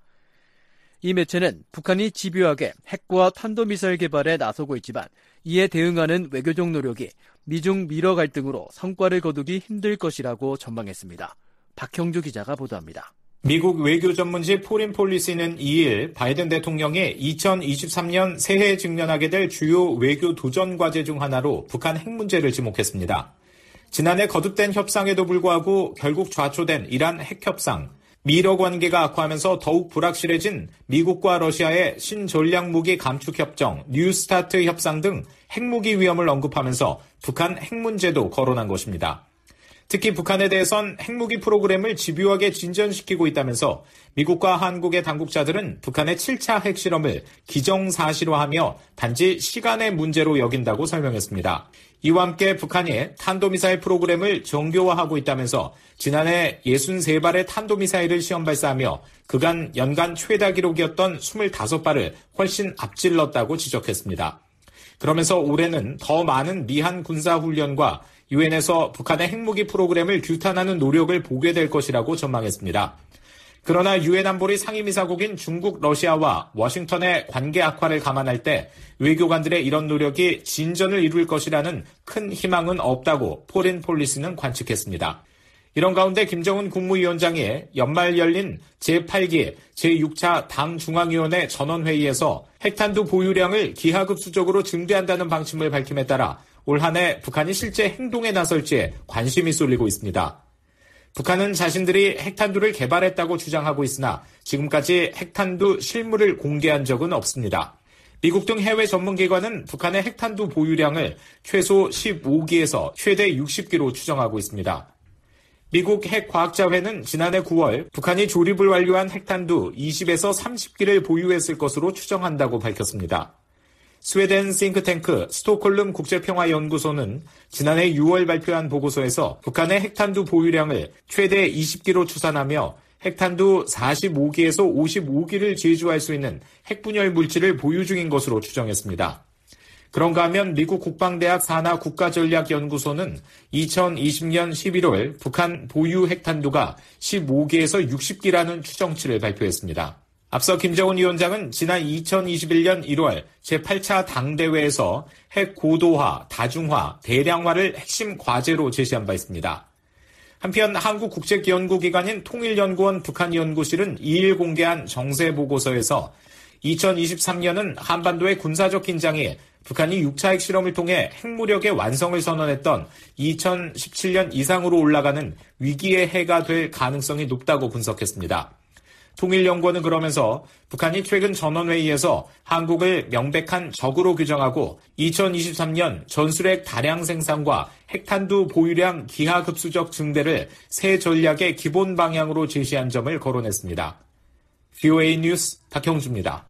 이 매체는 북한이 집요하게 핵과 탄도미사일 개발에 나서고 있지만 이에 대응하는 외교적 노력이 미중 미러 갈등으로 성과를 거두기 힘들 것이라고 전망했습니다. 박형주 기자가 보도합니다. 미국 외교 전문지 포린폴리시는 이 일 바이든 대통령이 이천이십삼 년 새해에 직면하게 될 주요 외교 도전 과제 중 하나로 북한 핵 문제를 지목했습니다. 지난해 거듭된 협상에도 불구하고 결국 좌초된 이란 핵 협상, 미러 관계가 악화하면서 더욱 불확실해진 미국과 러시아의 신전략무기 감축협정, 뉴스타트 협상 등 핵무기 위험을 언급하면서 북한 핵 문제도 거론한 것입니다. 특히 북한에 대해선 핵무기 프로그램을 집요하게 진전시키고 있다면서 미국과 한국의 당국자들은 북한의 칠 차 핵실험을 기정사실화하며 단지 시간의 문제로 여긴다고 설명했습니다. 이와 함께 북한이 탄도미사일 프로그램을 정교화하고 있다면서 지난해 육십삼 발의 탄도미사일을 시험 발사하며 그간 연간 최다 기록이었던 이십오 발을 훨씬 앞질렀다고 지적했습니다. 그러면서 올해는 더 많은 미한 군사훈련과 유엔에서 북한의 핵무기 프로그램을 규탄하는 노력을 보게 될 것이라고 전망했습니다. 그러나 유엔 안보리 상임이사국인 중국, 러시아와 워싱턴의 관계 악화를 감안할 때 외교관들의 이런 노력이 진전을 이룰 것이라는 큰 희망은 없다고 포린폴리시는 관측했습니다. 이런 가운데 김정은 국무위원장이 연말 열린 제팔 기 제육 차 당 중앙위원회 전원회의에서 핵탄두 보유량을 기하급수적으로 증대한다는 방침을 밝힘에 따라 올 한 해 북한이 실제 행동에 나설지에 관심이 쏠리고 있습니다. 북한은 자신들이 핵탄두를 개발했다고 주장하고 있으나 지금까지 핵탄두 실물을 공개한 적은 없습니다. 미국 등 해외 전문기관은 북한의 핵탄두 보유량을 최소 십오 기에서 최대 육십 기로 추정하고 있습니다. 미국 핵과학자회는 지난해 구월 북한이 조립을 완료한 핵탄두 이십에서 삼십 기를 보유했을 것으로 추정한다고 밝혔습니다. 스웨덴 싱크탱크 스톡홀름 국제평화연구소는 지난해 유월 발표한 보고서에서 북한의 핵탄두 보유량을 최대 이십 기로 추산하며 핵탄두 사십오 기에서 오십오 기를 제조할 수 있는 핵분열 물질을 보유 중인 것으로 추정했습니다. 그런가 하면 미국 국방대학 산하 국가전략연구소는 이천이십 년 십일월 북한 보유 핵탄두가 십오 기에서 육십 기라는 추정치를 발표했습니다. 앞서 김정은 위원장은 지난 이천이십일 년 일월 제팔 차 당대회에서 핵 고도화, 다중화, 대량화를 핵심 과제로 제시한 바 있습니다. 한편 한국국책연구기관인 통일연구원 북한연구실은 이 일 공개한 정세보고서에서 이천이십삼 년은 한반도의 군사적 긴장이 북한이 육 차 핵실험을 통해 핵무력의 완성을 선언했던 이천십칠 년 이상으로 올라가는 위기의 해가 될 가능성이 높다고 분석했습니다. 통일연구원은 그러면서 북한이 최근 전원회의에서 한국을 명백한 적으로 규정하고 이천이십삼 년 전술핵 다량 생산과 핵탄두 보유량 기하급수적 증대를 새 전략의 기본 방향으로 제시한 점을 거론했습니다. 비오에이 뉴스 박형주입니다.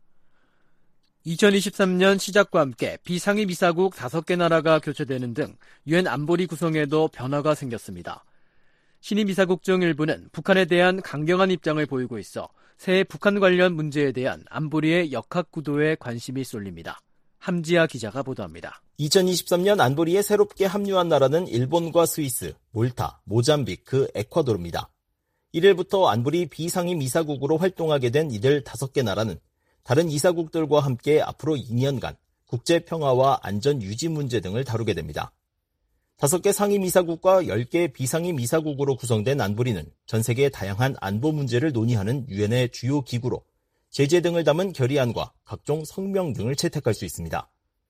이천이십삼 년 시작과 함께 비상임이사국 다섯 개 나라가 교체되는 등 유엔 안보리 구성에도 변화가 생겼습니다. 신임 이사국 중 일부는 북한에 대한 강경한 입장을 보이고 있어 새해 북한 관련 문제에 대한 안보리의 역학 구도에 관심이 쏠립니다. 함지아 기자가 보도합니다. 이천이십삼 년 안보리에 새롭게 합류한 나라는 일본과 스위스, 몰타, 모잠비크, 에콰도르입니다. 일 일부터 안보리 비상임 이사국으로 활동하게 된 이들 다섯 개 나라는 다른 이사국들과 함께 앞으로 이 년간 국제 평화와 안전 유지 문제 등을 다루게 됩니다. 다섯 개 상임 이사국과 열 개 비상임 이사국으로 구성된 안보리는 전 세계의 다양한 안보 문제를 논의하는 유엔의 주요 기구로 제재 등을 담은 결의안과 각종 성명 등을 채택할 수 있습니다.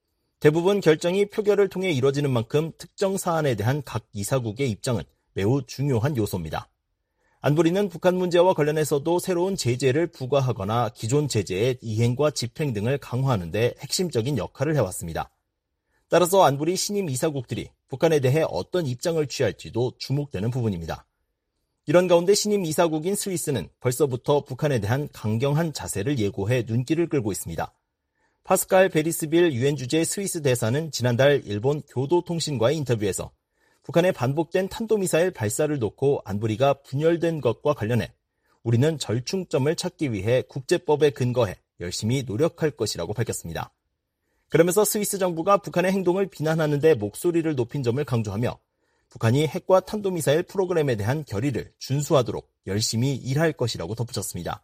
대부분 결정이 표결을 통해 이뤄지는 만큼 특정 사안에 대한 각 이사국의 입장은 매우 중요한 요소입니다. 안보리는 북한 문제와 관련해서도 새로운 제재를 부과하거나 기존 제재의 이행과 집행 등을 강화하는 데 핵심적인 역할을 해왔습니다. 따라서 안보리 신임 이사국들이 북한에 대해 어떤 입장을 취할지도 주목되는 부분입니다. 이런 가운데 신임 이사국인 스위스는 벌써부터 북한에 대한 강경한 자세를 예고해 눈길을 끌고 있습니다. 파스칼 베리스빌 유엔 주재 스위스 대사는 지난달 일본 교도통신과의 인터뷰에서 북한의 반복된 탄도미사일 발사를 놓고 안보리가 분열된 것과 관련해 우리는 절충점을 찾기 위해 국제법에 근거해 열심히 노력할 것이라고 밝혔습니다. 그러면서 스위스 정부가 북한의 행동을 비난하는 데 목소리를 높인 점을 강조하며 북한이 핵과 탄도미사일 프로그램에 대한 결의를 준수하도록 열심히 일할 것이라고 덧붙였습니다.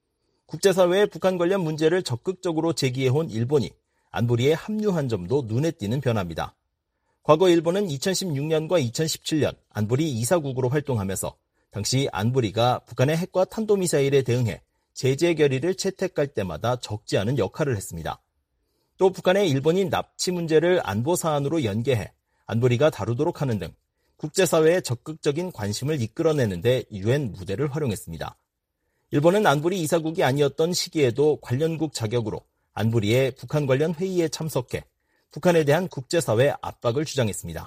국제사회에 북한 관련 문제를 적극적으로 제기해온 일본이 안보리에 합류한 점도 눈에 띄는 변화입니다. 과거 일본은 이천십육 년과 이천십칠 년 안보리 이사국으로 활동하면서 당시 안보리가 북한의 핵과 탄도미사일에 대응해 제재 결의를 채택할 때마다 적지 않은 역할을 했습니다. 또 북한의 일본인 납치 문제를 안보 사안으로 연계해 안보리가 다루도록 하는 등 국제사회의 적극적인 관심을 이끌어내는 데 유엔 무대를 활용했습니다. 일본은 안보리 이사국이 아니었던 시기에도 관련국 자격으로 안보리의 북한 관련 회의에 참석해 북한에 대한 국제사회 압박을 주장했습니다.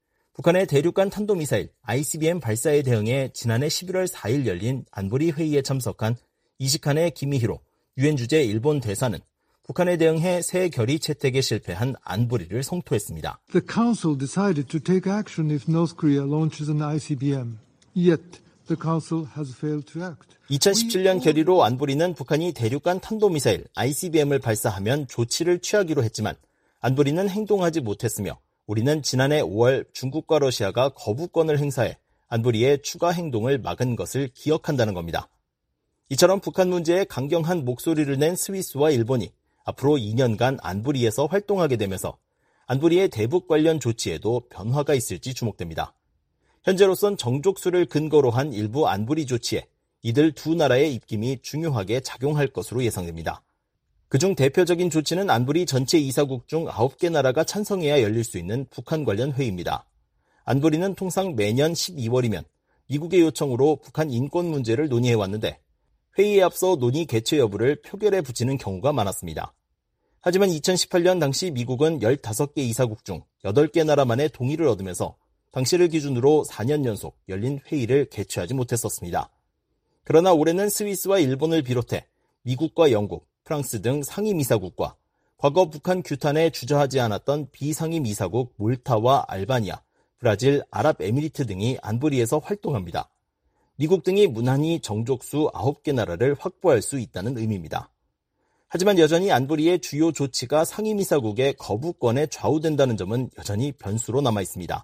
북한의 대륙간 탄도미사일 아이씨비엠 발사에 대응해 지난해 십일월 사일 열린 안보리 회의에 참석한 이시카네 기미히로 유엔 주재 일본 대사는 북한에 대응해 새 결의 채택에 실패한 안보리를 성토했습니다. The Council decided to take action if North Korea launches an 아이씨비엠. Yet the Council has failed to act. 이천십칠 년 결의로 안보리는 북한이 대륙간 탄도미사일 아이씨비엠을 발사하면 조치를 취하기로 했지만 안보리는 행동하지 못했으며 우리는 지난해 오월 중국과 러시아가 거부권을 행사해 안보리의 추가 행동을 막은 것을 기억한다는 겁니다. 이처럼 북한 문제에 강경한 목소리를 낸 스위스와 일본이 앞으로 이 년간 안보리에서 활동하게 되면서 안보리의 대북 관련 조치에도 변화가 있을지 주목됩니다. 현재로선 정족수를 근거로 한 일부 안보리 조치에 이들 두 나라의 입김이 중요하게 작용할 것으로 예상됩니다. 그중 대표적인 조치는 안보리 전체 이사국 중 아홉 개 나라가 찬성해야 열릴 수 있는 북한 관련 회의입니다. 안보리는 통상 매년 십이월이면 미국의 요청으로 북한 인권 문제를 논의해왔는데 회의에 앞서 논의 개최 여부를 표결에 붙이는 경우가 많았습니다. 하지만 이천십팔 년 당시 미국은 열다섯 개 이사국 중 여덟 개 나라만의 동의를 얻으면서 당시를 기준으로 사 년 연속 열린 회의를 개최하지 못했었습니다. 그러나 올해는 스위스와 일본을 비롯해 미국과 영국, 프랑스 등 상임 이사국과 과거 북한 규탄에 주저하지 않았던 비상임 이사국 몰타와 알바니아, 브라질, 아랍에미리트 등이 안보리에서 활동합니다. 미국 등이 무난히 정족수 아홉 개 나라를 확보할 수 있다는 의미입니다. 하지만 여전히 안보리의 주요 조치가 상임이사국의 거부권에 좌우된다는 점은 여전히 변수로 남아있습니다.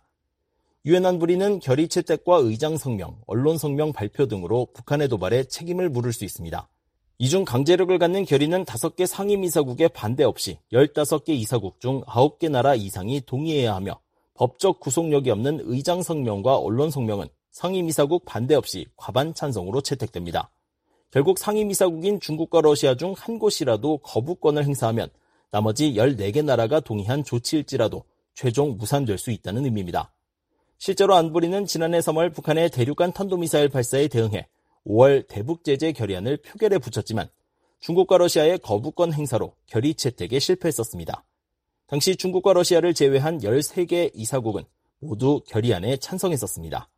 유엔 안보리는 결의 채택과 의장 성명, 언론 성명 발표 등으로 북한의 도발에 책임을 물을 수 있습니다. 이중 강제력을 갖는 결의는 다섯 개 상임이사국의 반대 없이 열다섯 개 이사국 중 아홉 개 나라 이상이 동의해야 하며 법적 구속력이 없는 의장 성명과 언론 성명은 상임이사국 반대 없이 과반 찬성으로 채택됩니다. 결국 상임이사국인 중국과 러시아 중 한 곳이라도 거부권을 행사하면 나머지 열네 개 나라가 동의한 조치일지라도 최종 무산될 수 있다는 의미입니다. 실제로 안보리는 지난해 삼월 북한의 대륙간 탄도미사일 발사에 대응해 오월 대북제재 결의안을 표결에 붙였지만 중국과 러시아의 거부권 행사로 결의 채택에 실패했었습니다. 당시 중국과 러시아를 제외한 열세 개 이사국은 모두 결의안에 찬성했었습니다.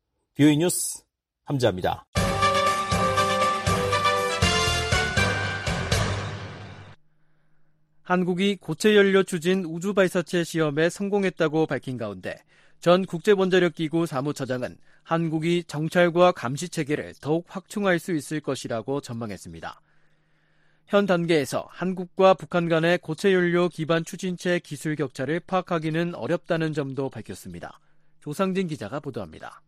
뷰이 뉴스 함지아입니다. 한국이 고체연료 추진 우주발사체 시험에 성공했다고 밝힌 가운데 전 국제원자력기구 사무처장은 한국이 정찰과 감시 체계를 더욱 확충할 수 있을 것이라고 전망했습니다. 현 단계에서 한국과 북한 간의 고체연료 기반 추진체 기술 격차를 파악하기는 어렵다는 점도 밝혔습니다. 조상진 기자가 보도합니다.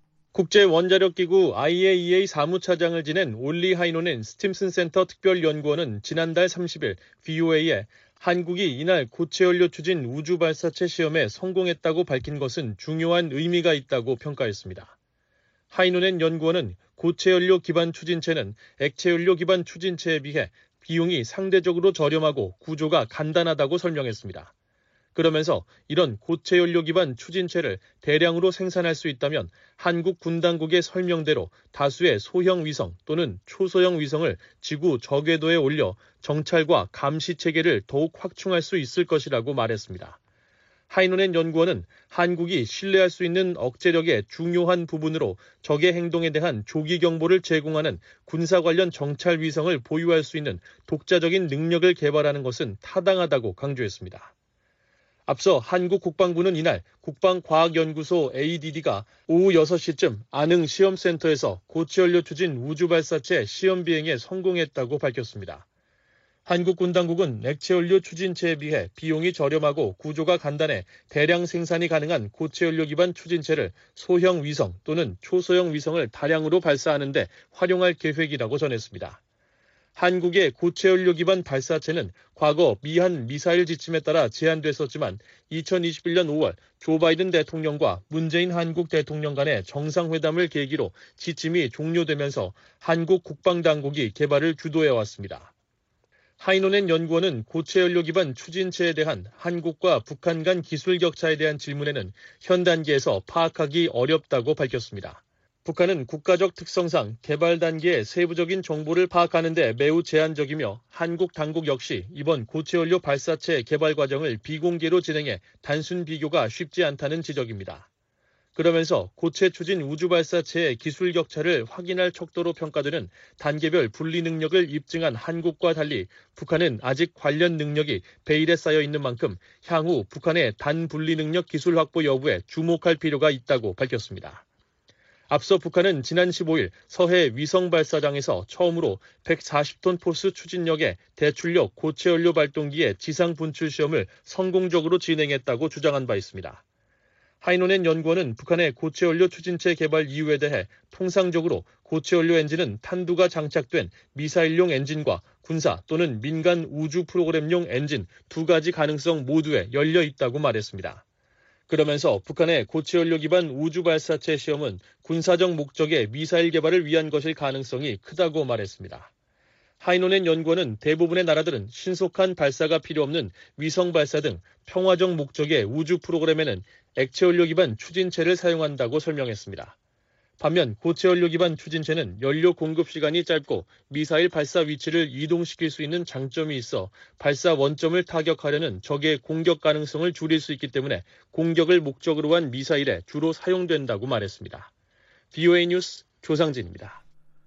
국제원자력기구 아이에이이에이 사무차장을 지낸 올리 하이노넨 스팀슨 센터 특별연구원은 지난달 삼십일 브이오에이에 한국이 이날 고체연료 추진 우주발사체 시험에 성공했다고 밝힌 것은 중요한 의미가 있다고 평가했습니다. 하이노넨 연구원은 고체연료 기반 추진체는 액체연료 기반 추진체에 비해 비용이 상대적으로 저렴하고 구조가 간단하다고 설명했습니다. 그러면서 이런 고체연료 기반 추진체를 대량으로 생산할 수 있다면 한국 군 당국의 설명대로 다수의 소형 위성 또는 초소형 위성을 지구 저궤도에 올려 정찰과 감시 체계를 더욱 확충할 수 있을 것이라고 말했습니다. 하이노넨 연구원은 한국이 신뢰할 수 있는 억제력의 중요한 부분으로 적의 행동에 대한 조기 경보를 제공하는 군사 관련 정찰 위성을 보유할 수 있는 독자적인 능력을 개발하는 것은 타당하다고 강조했습니다. 앞서 한국 국방부는 이날 국방과학연구소 에이디디가 오후 여섯 시쯤 안흥 시험센터에서 고체연료 추진 우주발사체 시험 비행에 성공했다고 밝혔습니다. 한국 군 당국은 액체연료 추진체에 비해 비용이 저렴하고 구조가 간단해 대량 생산이 가능한 고체연료 기반 추진체를 소형 위성 또는 초소형 위성을 다량으로 발사하는 데 활용할 계획이라고 전했습니다. 한국의 고체연료 기반 발사체는 과거 미한 미사일 지침에 따라 제한됐었지만 이천이십일 년 오월 조 바이든 대통령과 문재인 한국 대통령 간의 정상회담을 계기로 지침이 종료되면서 한국 국방당국이 개발을 주도해왔습니다. 하이노넨 연구원은 고체연료 기반 추진체에 대한 한국과 북한 간 기술 격차에 대한 질문에는 현 단계에서 파악하기 어렵다고 밝혔습니다. 북한은 국가적 특성상 개발 단계의 세부적인 정보를 파악하는 데 매우 제한적이며 한국 당국 역시 이번 고체연료 발사체 개발 과정을 비공개로 진행해 단순 비교가 쉽지 않다는 지적입니다. 그러면서 고체 추진 우주발사체의 기술 격차를 확인할 척도로 평가되는 단계별 분리 능력을 입증한 한국과 달리 북한은 아직 관련 능력이 베일에 쌓여 있는 만큼 향후 북한의 단분리 능력 기술 확보 여부에 주목할 필요가 있다고 밝혔습니다. 앞서 북한은 지난 십오일 서해 위성발사장에서 처음으로 백사십 톤 포스 추진력의 대출력 고체연료 발동기의 지상 분출 시험을 성공적으로 진행했다고 주장한 바 있습니다. 하이노넨 연구원은 북한의 고체연료 추진체 개발 이유에 대해 통상적으로 고체연료 엔진은 탄두가 장착된 미사일용 엔진과 군사 또는 민간 우주 프로그램용 엔진 두 가지 가능성 모두에 열려 있다고 말했습니다. 그러면서 북한의 고체연료 기반 우주 발사체 시험은 군사적 목적의 미사일 개발을 위한 것일 가능성이 크다고 말했습니다. 하이노넨 연구원은 대부분의 나라들은 신속한 발사가 필요 없는 위성 발사 등 평화적 목적의 우주 프로그램에는 액체연료 기반 추진체를 사용한다고 설명했습니다. 반면 고체연료 기반 추진체는 연료 공급 시간이 짧고 미사일 발사 위치를 이동시킬 수 있는 장점이 있어 발사 원점을 타격하려는 적의 공격 가능성을 줄일 수 있기 때문에 공격을 목적으로 한 미사일에 주로 사용된다고 말했습니다. 브이오에이 뉴스 조상진입니다.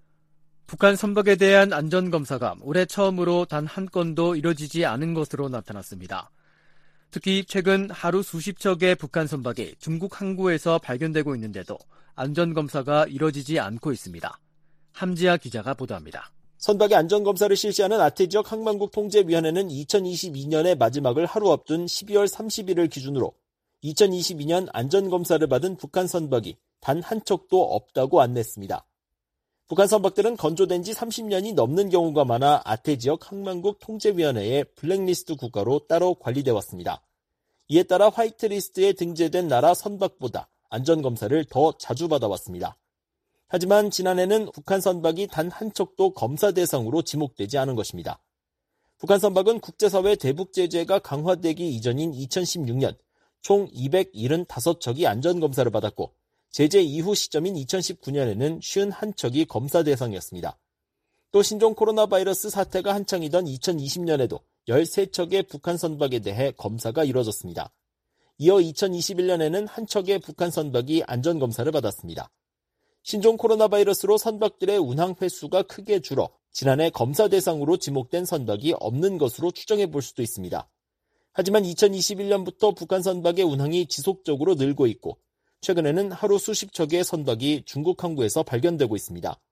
북한 선박에 대한 안전검사가 올해 처음으로 단 한 건도 이뤄지지 않은 것으로 나타났습니다. 특히 최근 하루 수십 척의 북한 선박이 중국 항구에서 발견되고 있는데도 안전검사가 이뤄지지 않고 있습니다. 함지아 기자가 보도합니다. 선박의 안전검사를 실시하는 아태지역 항만국 통제위원회는 이천이십이 년의 마지막을 하루 앞둔 십이월 삼십일을 기준으로 이천이십이 년 안전검사를 받은 북한 선박이 단 한 척도 없다고 안냈습니다. 북한 선박들은 건조된 지 삼십 년이 넘는 경우가 많아 아태지역 항만국 통제위원회의 블랙리스트 국가로 따로 관리돼 왔습니다. 이에 따라 화이트리스트에 등재된 나라 선박보다 안전검사를 더 자주 받아왔습니다. 하지만 지난해는 북한 선박이 단 한 척도 검사 대상으로 지목되지 않은 것입니다. 북한 선박은 국제사회 대북 제재가 강화되기 이전인 이천십육 년 총 이백칠십오 척이 안전검사를 받았고 제재 이후 시점인 이천십구 년에는 오십일 척이 검사 대상이었습니다. 또 신종 코로나 바이러스 사태가 한창이던 이천이십 년에도 열세 척의 북한 선박에 대해 검사가 이뤄졌습니다. 이어 이천이십일 년에는 한 척의 북한 선박이 안전검사를 받았습니다. 신종 코로나 바이러스로 선박들의 운항 횟수가 크게 줄어 지난해 검사 대상으로 지목된 선박이 없는 것으로 추정해 볼 수도 있습니다. 하지만 이천이십일 년부터 북한 선박의 운항이 지속적으로 늘고 있고 최근에는 하루 수십 척의 선박이 중국 항구에서 발견되고 있습니다.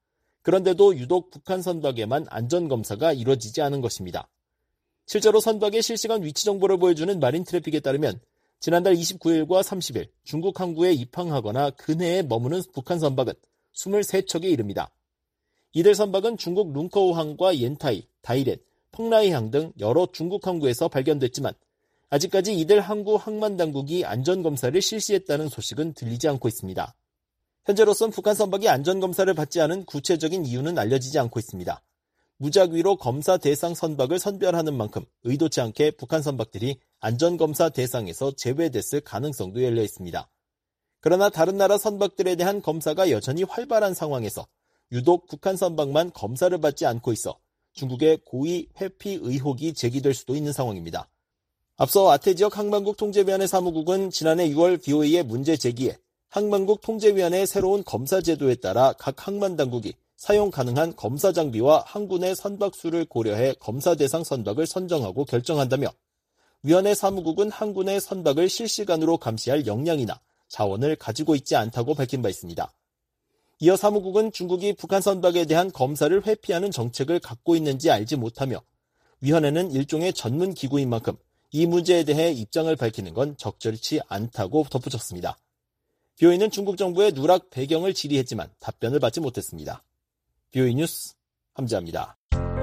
그런데도 유독 북한 선박에만 안전검사가 이루어지지 않은 것입니다. 실제로 선박의 실시간 위치 정보를 보여주는 마린 트래픽에 따르면 지난달 이십구일과 삼십일 중국 항구에 입항하거나 근해에 머무는 북한 선박은 이십삼 척에 이릅니다. 이들 선박은 중국 룽커우항과 옌타이, 다이렌, 펑라이항 등 여러 중국 항구에서 발견됐지만 아직까지 이들 항구 항만당국이 안전검사를 실시했다는 소식은 들리지 않고 있습니다. 현재로선 북한 선박이 안전검사를 받지 않은 구체적인 이유는 알려지지 않고 있습니다. 무작위로 검사 대상 선박을 선별하는 만큼 의도치 않게 북한 선박들이 안전검사 대상에서 제외됐을 가능성도 열려 있습니다. 그러나 다른 나라 선박들에 대한 검사가 여전히 활발한 상황에서 유독 북한 선박만 검사를 받지 않고 있어 중국의 고의 회피 의혹이 제기될 수도 있는 상황입니다. 앞서 아태지역 항만국 통제위원회 사무국은 지난해 유월 브이오에이의 문제 제기에 항만국 통제위원회의 새로운 검사 제도에 따라 각 항만당국이 사용 가능한 검사 장비와 항구 내 선박 수를 고려해 검사 대상 선박을 선정하고 결정한다며 위원회 사무국은 항구 내 선박을 실시간으로 감시할 역량이나 자원을 가지고 있지 않다고 밝힌 바 있습니다. 이어 사무국은 중국이 북한 선박에 대한 검사를 회피하는 정책을 갖고 있는지 알지 못하며 위원회는 일종의 전문 기구인 만큼 이 문제에 대해 입장을 밝히는 건 적절치 않다고 덧붙였습니다. 브이오에이는 중국 정부의 누락 배경을 질의했지만 답변을 받지 못했습니다. 브이오에이 뉴스 함지아입니다.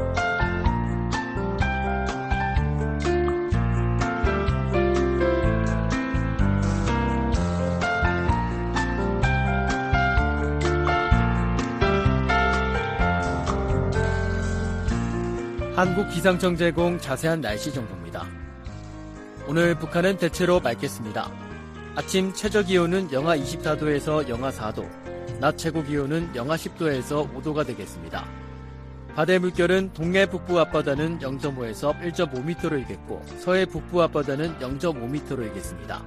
한국기상청 제공 자세한 날씨 정보입니다. 오늘 북한은 대체로 맑겠습니다. 아침 최저기온은 영하 이십사 도에서 영하 사 도, 낮 최고기온은 영하 십 도에서 오 도가 되겠습니다. 바다의 물결은 동해 북부 앞바다는 영 점 오에서 일 점 오 미터로 일겠고 서해 북부 앞바다는 영 점 오 미터로 일겠습니다.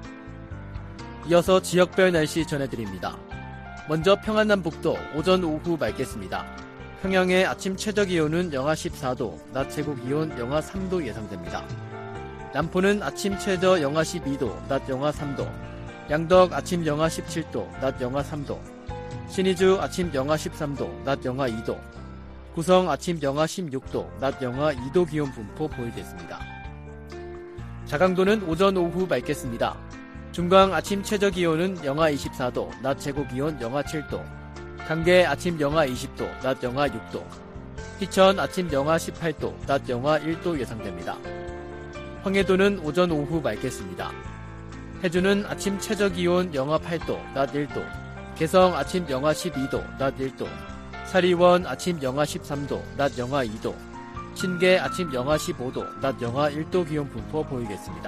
이어서 지역별 날씨 전해드립니다. 먼저 평안남북도 오전 오후 맑겠습니다. 평양의 아침 최저기온은 영하 십사 도, 낮 최고기온 영하 삼 도 예상됩니다. 남포는 아침 최저 영하 십이 도, 낮 영하 삼 도, 양덕 아침 영하 십칠 도, 낮 영하 삼 도, 신의주 아침 영하 십삼 도, 낮 영하 이 도, 구성 아침 영하 십육 도, 낮 영하 이 도 기온 분포 보이겠습니다. 자강도는 오전 오후 맑겠습니다. 중강 아침 최저기온은 영하 이십사 도, 낮 최고기온 영하 칠 도, 강계 아침 영하 이십 도, 낮 영하 육 도, 희천 아침 영하 십팔 도, 낮 영하 일 도 예상됩니다. 황해도는 오전 오후 맑겠습니다. 해주는 아침 최저기온 영하 팔 도, 낮 일 도, 개성 아침 영하 십이 도, 낮 일 도, 사리원 아침 영하 십삼 도, 낮 영하 이 도, 신계 아침 영하 십오 도, 낮 영하 일 도 기온 분포 보이겠습니다.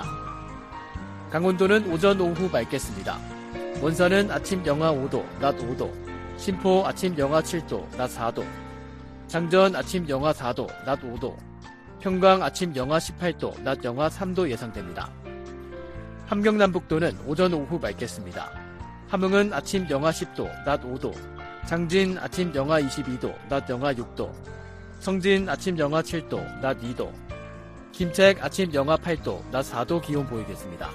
강원도는 오전 오후 맑겠습니다. 원산은 아침 영하 오 도, 낮 오 도, 신포 아침 영하 칠 도, 낮 사 도, 장전 아침 영하 사 도, 낮 오 도, 평강 아침 영하 십팔 도, 낮 영하 삼 도 예상됩니다. 함경남북도는 오전 오후 맑겠습니다. 함흥은 아침 영하 십 도, 낮 오 도, 장진 아침 영하 이십이 도, 낮 영하 육 도, 성진 아침 영하 칠 도, 낮 이 도, 김책 아침 영하 팔 도, 낮 사 도 기온 보이겠습니다.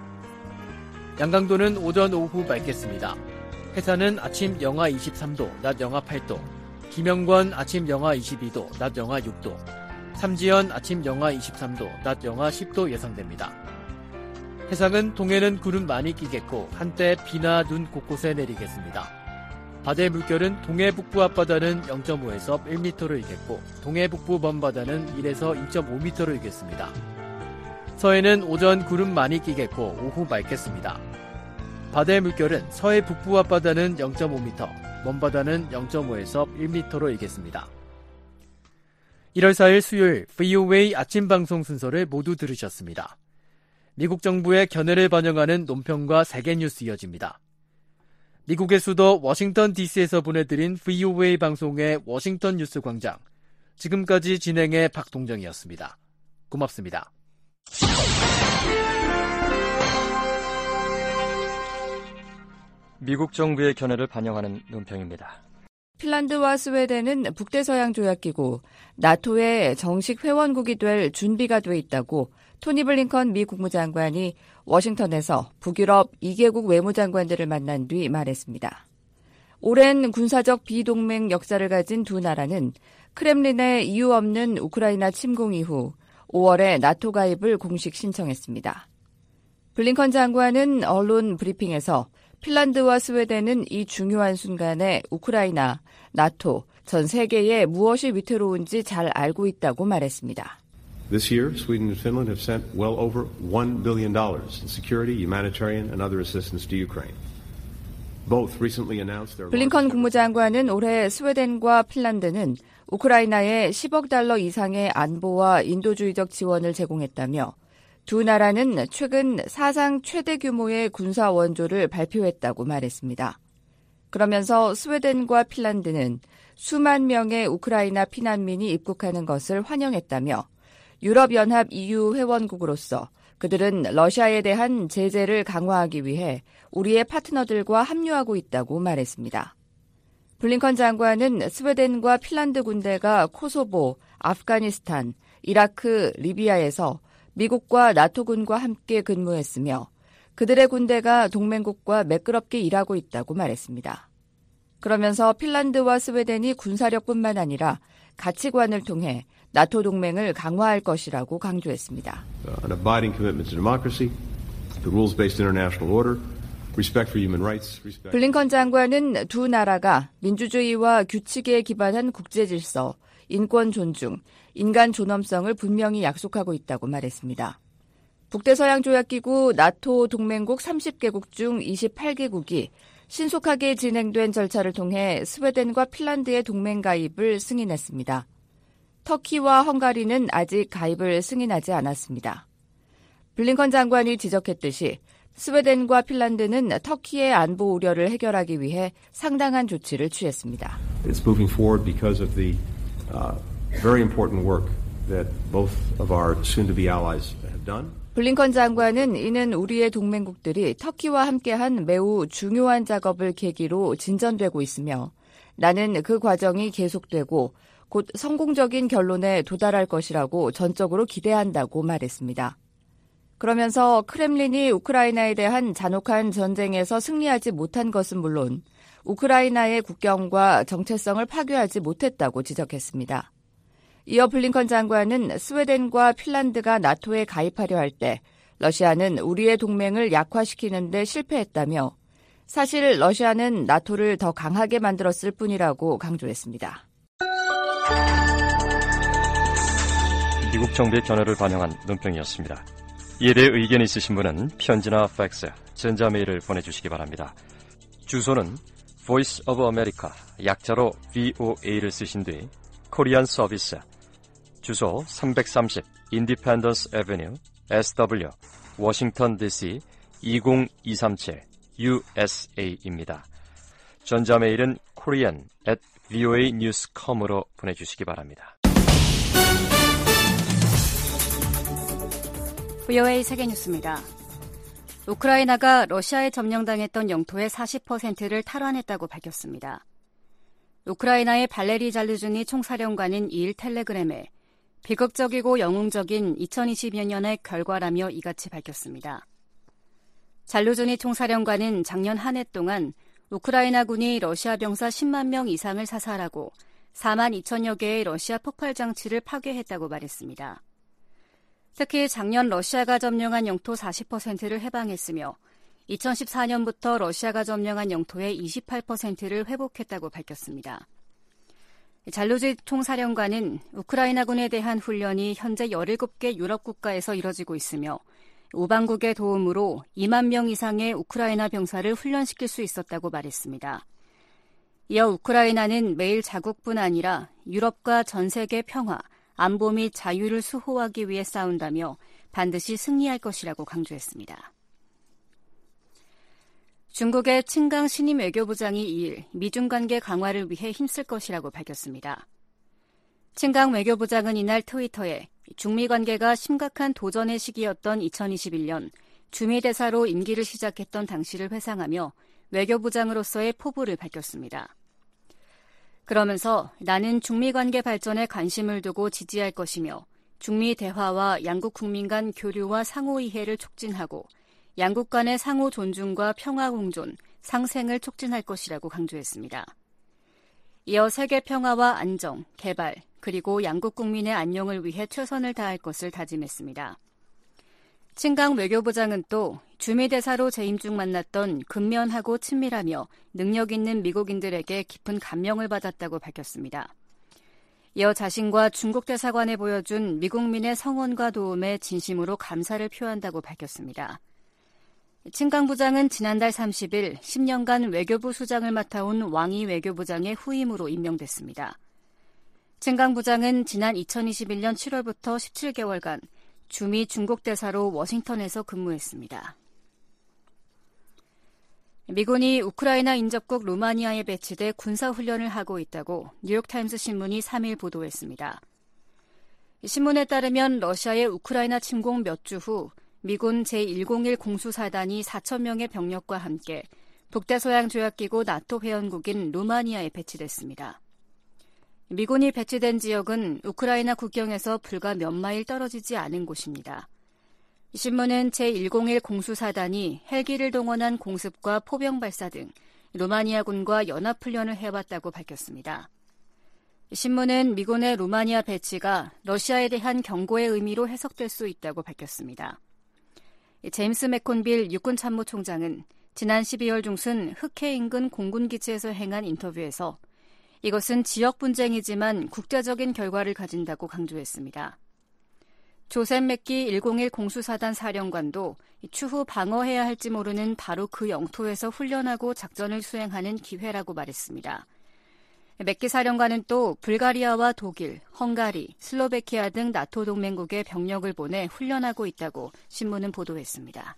양강도는 오전 오후 맑겠습니다. 해산은 아침 영하 이십삼 도, 낮 영하 팔 도, 김영권 아침 영하 이십이 도, 낮 영하 육 도, 삼지연 아침 영하 이십삼 도, 낮 영하 십 도 예상됩니다. 해상은 동해는 구름 많이 끼겠고 한때 비나 눈 곳곳에 내리겠습니다. 바다의 물결은 동해 북부 앞바다는 영 점 오에서 일 미터로 일겠고 동해 북부 먼바다는 일에서 이 점 오 미터로 일겠습니다. 서해는 오전 구름 많이 끼겠고 오후 맑겠습니다. 바다의 물결은 서해 북부 앞바다는 영 점 오 미터, 먼바다는 영 점 오에서 일 미터로 일겠습니다. 일월 사 일 수요일 브이오에이 아침 방송 순서를 모두 들으셨습니다. 미국 정부의 견해를 반영하는 논평과 세계 뉴스 이어집니다. 미국의 수도 워싱턴 디씨에서 보내드린 브이오에이 방송의 워싱턴 뉴스 광장. 지금까지 진행의 박동정이었습니다. 고맙습니다. 미국 정부의 견해를 반영하는 논평입니다. 핀란드와 스웨덴은 북대서양조약기구 나토의 정식 회원국이 될 준비가 돼 있다고 토니 블링컨 미 국무장관이 워싱턴에서 북유럽 이 개국 외무장관들을 만난 뒤 말했습니다. 오랜 군사적 비동맹 역사를 가진 두 나라는 크렘린의 이유 없는 우크라이나 침공 이후 오월에 나토 가입을 공식 신청했습니다. 블링컨 장관은 언론 브리핑에서 핀란드와 스웨덴은 이 중요한 순간에 우크라이나, 나토, 전 세계에 무엇이 위태로운지 잘 알고 있다고 말했습니다. This year, Sweden and Finland have sent well over one billion dollars in security, humanitarian, and other assistance to Ukraine. Both recently announced their 블링컨 국무장관은 올해 스웨덴과 핀란드는 우크라이나에 십억 달러 이상의 안보와 인도주의적 지원을 제공했다며 두 나라는 최근 사상 최대 규모의 군사 원조를 발표했다고 말했습니다. 그러면서 스웨덴과 핀란드는 수만 명의 우크라이나 피난민이 입국하는 것을 환영했다며 유럽연합 이유 회원국으로서 그들은 러시아에 대한 제재를 강화하기 위해 우리의 파트너들과 합류하고 있다고 말했습니다. 블링컨 장관은 스웨덴과 핀란드 군대가 코소보, 아프가니스탄, 이라크, 리비아에서 미국과 나토군과 함께 근무했으며 그들의 군대가 동맹국과 매끄럽게 일하고 있다고 말했습니다. 그러면서 핀란드와 스웨덴이 군사력뿐만 아니라 가치관을 통해 나토 동맹을 강화할 것이라고 강조했습니다. An abiding commitment to democracy, the rules-based international order, respect for human rights, respect... 블링컨 장관은 두 나라가 민주주의와 규칙에 기반한 국제 질서, 인권 존중, 인간 존엄성을 분명히 약속하고 있다고 말했습니다. 북대서양조약기구 나토 동맹국 삼십 개국 중 이십팔 개국이 신속하게 진행된 절차를 통해 스웨덴과 핀란드의 동맹 가입을 승인했습니다. 터키와 헝가리는 아직 가입을 승인하지 않았습니다. 블링컨 장관이 지적했듯이 스웨덴과 핀란드는 터키의 안보 우려를 해결하기 위해 상당한 조치를 취했습니다. It's moving forward because of the uh, very important work that both of our soon-to-be allies have done. 블링컨 장관은 이는 우리의 동맹국들이 터키와 함께한 매우 중요한 작업을 계기로 진전되고 있으며 나는 그 과정이 계속되고 곧 성공적인 결론에 도달할 것이라고 전적으로 기대한다고 말했습니다. 그러면서 크렘린이 우크라이나에 대한 잔혹한 전쟁에서 승리하지 못한 것은 물론 우크라이나의 국경과 정체성을 파괴하지 못했다고 지적했습니다. 이어 블링컨 장관은 스웨덴과 핀란드가 나토에 가입하려 할 때 러시아는 우리의 동맹을 약화시키는 데 실패했다며 사실 러시아는 나토를 더 강하게 만들었을 뿐이라고 강조했습니다. 미국 정부의 견해를 반영한 논평이었습니다. 이에 대해 의견 있으신 분은 편지나 팩스, 전자메일을 보내주시기 바랍니다. 주소는 Voice of America, 약자로 브이오에이를 쓰신 뒤 코리안 서비스, 주소 삼백삼십 Independence Avenue, 에스더블유, 워싱턴 디씨 이공이삼칠 유에스에이입니다. 전자메일은 korean at 브이오에이 뉴스 닷 컴으로 보내주시기 바랍니다. 브이오에이 세계뉴스입니다. 우크라이나가 러시아에 점령당했던 영토의 사십 퍼센트를 탈환했다고 밝혔습니다. 우크라이나의 발레리 잘루즈니 총사령관은 이일 텔레그램에 비극적이고 영웅적인 이천이십이 년의 결과라며 이같이 밝혔습니다. 잘루즈니 총사령관은 작년 한 해 동안 우크라이나군이 러시아 병사 십만 명 이상을 사살하고 사만 이천여 개의 러시아 폭발 장치를 파괴했다고 말했습니다. 특히 작년 러시아가 점령한 영토 사십 퍼센트를 해방했으며 이천십사 년부터 러시아가 점령한 영토의 이십팔 퍼센트를 회복했다고 밝혔습니다. 잘루즈 총사령관은 우크라이나군에 대한 훈련이 현재 열일곱 개 유럽 국가에서 이뤄지고 있으며 우방국의 도움으로 이만 명 이상의 우크라이나 병사를 훈련시킬 수 있었다고 말했습니다. 이어 우크라이나는 매일 자국뿐 아니라 유럽과 전 세계 평화, 안보 및 자유를 수호하기 위해 싸운다며 반드시 승리할 것이라고 강조했습니다. 중국의 칭강 신임 외교부장이 이일 미중 관계 강화를 위해 힘쓸 것이라고 밝혔습니다. 칭강 외교부장은 이날 트위터에 중미 관계가 심각한 도전의 시기였던 이천이십일 년 주미 대사로 임기를 시작했던 당시를 회상하며 외교부장으로서의 포부를 밝혔습니다. 그러면서 나는 중미 관계 발전에 관심을 두고 지지할 것이며 중미 대화와 양국 국민 간 교류와 상호 이해를 촉진하고 양국 간의 상호 존중과 평화 공존, 상생을 촉진할 것이라고 강조했습니다. 이어 세계 평화와 안정, 개발, 그리고 양국 국민의 안녕을 위해 최선을 다할 것을 다짐했습니다. 칭강 외교부장은 또 주미 대사로 재임 중 만났던 근면하고 친밀하며 능력 있는 미국인들에게 깊은 감명을 받았다고 밝혔습니다. 이어 자신과 중국 대사관에 보여준 미국민의 성원과 도움에 진심으로 감사를 표한다고 밝혔습니다. 칭강 부장은 지난달 삼십일 십 년간 외교부 수장을 맡아온 왕이 외교부장의 후임으로 임명됐습니다. 칭강 부장은 지난 이천이십일 년 칠월부터 십칠 개월간 주미 중국 대사로 워싱턴에서 근무했습니다. 미군이 우크라이나 인접국 루마니아에 배치돼 군사훈련을 하고 있다고 뉴욕타임스 신문이 삼 일 보도했습니다. 신문에 따르면 러시아의 우크라이나 침공 몇 주 후 미군 제일공일 공수사단이 사천 명의 병력과 함께 북대서양조약기구 나토 회원국인 루마니아에 배치됐습니다. 미군이 배치된 지역은 우크라이나 국경에서 불과 몇 마일 떨어지지 않은 곳입니다. 신문은 제일공일 공수사단이 헬기를 동원한 공습과 포병 발사 등 루마니아군과 연합훈련을 해왔다고 밝혔습니다. 신문은 미군의 루마니아 배치가 러시아에 대한 경고의 의미로 해석될 수 있다고 밝혔습니다. 제임스 맥콘빌 육군참모총장은 지난 십이월 중순 흑해 인근 공군기지에서 행한 인터뷰에서 이것은 지역 분쟁이지만 국제적인 결과를 가진다고 강조했습니다. 조셉 맥기 일공일 공수사단 사령관도 추후 방어해야 할지 모르는 바로 그 영토에서 훈련하고 작전을 수행하는 기회라고 말했습니다. 맥기 사령관은 또 불가리아와 독일, 헝가리, 슬로베키아 등 나토 동맹국의 병력을 보내 훈련하고 있다고 신문은 보도했습니다.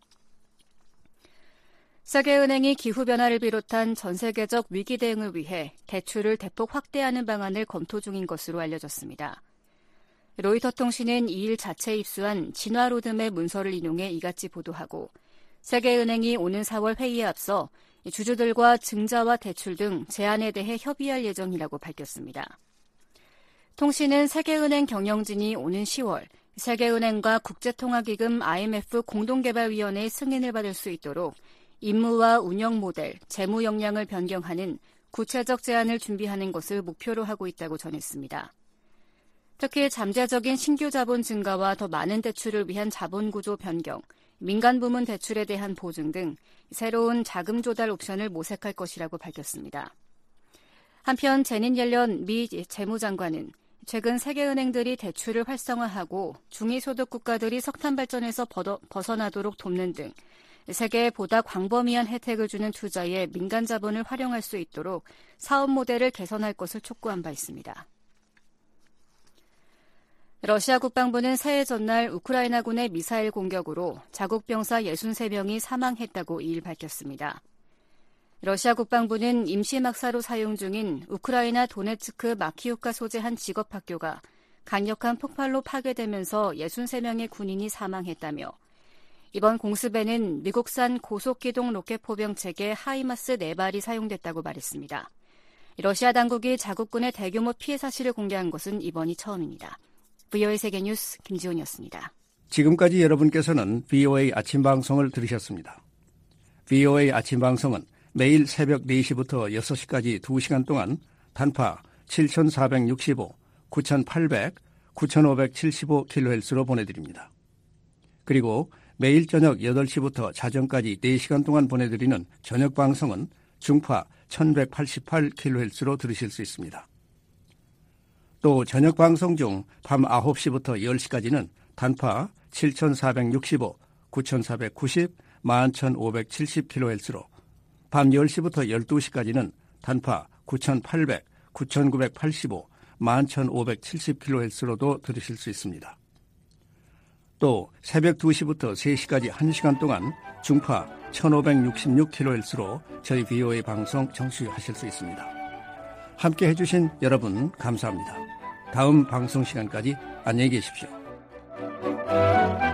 세계은행이 기후변화를 비롯한 전 세계적 위기 대응을 위해 대출을 대폭 확대하는 방안을 검토 중인 것으로 알려졌습니다. 로이터 통신은 이 일 자체 입수한 진화 로드맵 문서를 인용해 이같이 보도하고 세계은행이 오는 사월 회의에 앞서 주주들과 증자와 대출 등 제안에 대해 협의할 예정이라고 밝혔습니다. 통신은 세계은행 경영진이 오는 시월 세계은행과 국제통화기금 아이엠에프 공동개발위원회의 승인을 받을 수 있도록 임무와 운영 모델, 재무 역량을 변경하는 구체적 제안을 준비하는 것을 목표로 하고 있다고 전했습니다. 특히 잠재적인 신규 자본 증가와 더 많은 대출을 위한 자본 구조 변경, 민간 부문 대출에 대한 보증 등 새로운 자금 조달 옵션을 모색할 것이라고 밝혔습니다. 한편 제닛 옐런 미 재무장관은 최근 세계은행들이 대출을 활성화하고 중위소득 국가들이 석탄 발전에서 벗어나도록 돕는 등 세계에 보다 광범위한 혜택을 주는 투자에 민간 자본을 활용할 수 있도록 사업 모델을 개선할 것을 촉구한 바 있습니다. 러시아 국방부는 새해 전날 우크라이나군의 미사일 공격으로 자국 병사 육십삼 명이 사망했다고 이 일 밝혔습니다. 러시아 국방부는 임시 막사로 사용 중인 우크라이나 도네츠크 마키우카 소재 한 직업학교가 강력한 폭발로 파괴되면서 육십삼 명의 군인이 사망했다며 이번 공습에는 미국산 고속기동 로켓 포병 체계 하이마스 네 발이 사용됐다고 말했습니다. 러시아 당국이 자국군의 대규모 피해 사실을 공개한 것은 이번이 처음입니다. 브이오에이 세계뉴스 김지훈이었습니다. 지금까지 여러분께서는 브이오에이 아침 방송을 들으셨습니다. 브이오에이 아침 방송은 매일 새벽 네 시부터 여섯 시까지 두 시간 동안 단파 칠천사백육십오, 구천팔백, 구천오백칠십오 킬로헤르츠로 보내드립니다. 그리고 매일 저녁 여덟 시부터 자정까지 네 시간 동안 보내드리는 저녁 방송은 중파 천백팔십팔 킬로헤르츠로 들으실 수 있습니다. 또 저녁 방송 중 밤 아홉 시부터 열 시까지는 단파 칠천사백육십오, 구천사백구십, 만 천오백칠십 킬로헤르츠로 밤 열 시부터 열두 시까지는 단파 구천팔백, 구천구백팔십오, 만 천오백칠십 킬로헤르츠로도 들으실 수 있습니다. 또 새벽 두 시부터 세 시까지 한 시간 동안 중파 천오백육십육 킬로헤르츠로 저희 브이오에이 방송 청취하실 수 있습니다. 함께 해주신 여러분 감사합니다. 다음 방송 시간까지 안녕히 계십시오.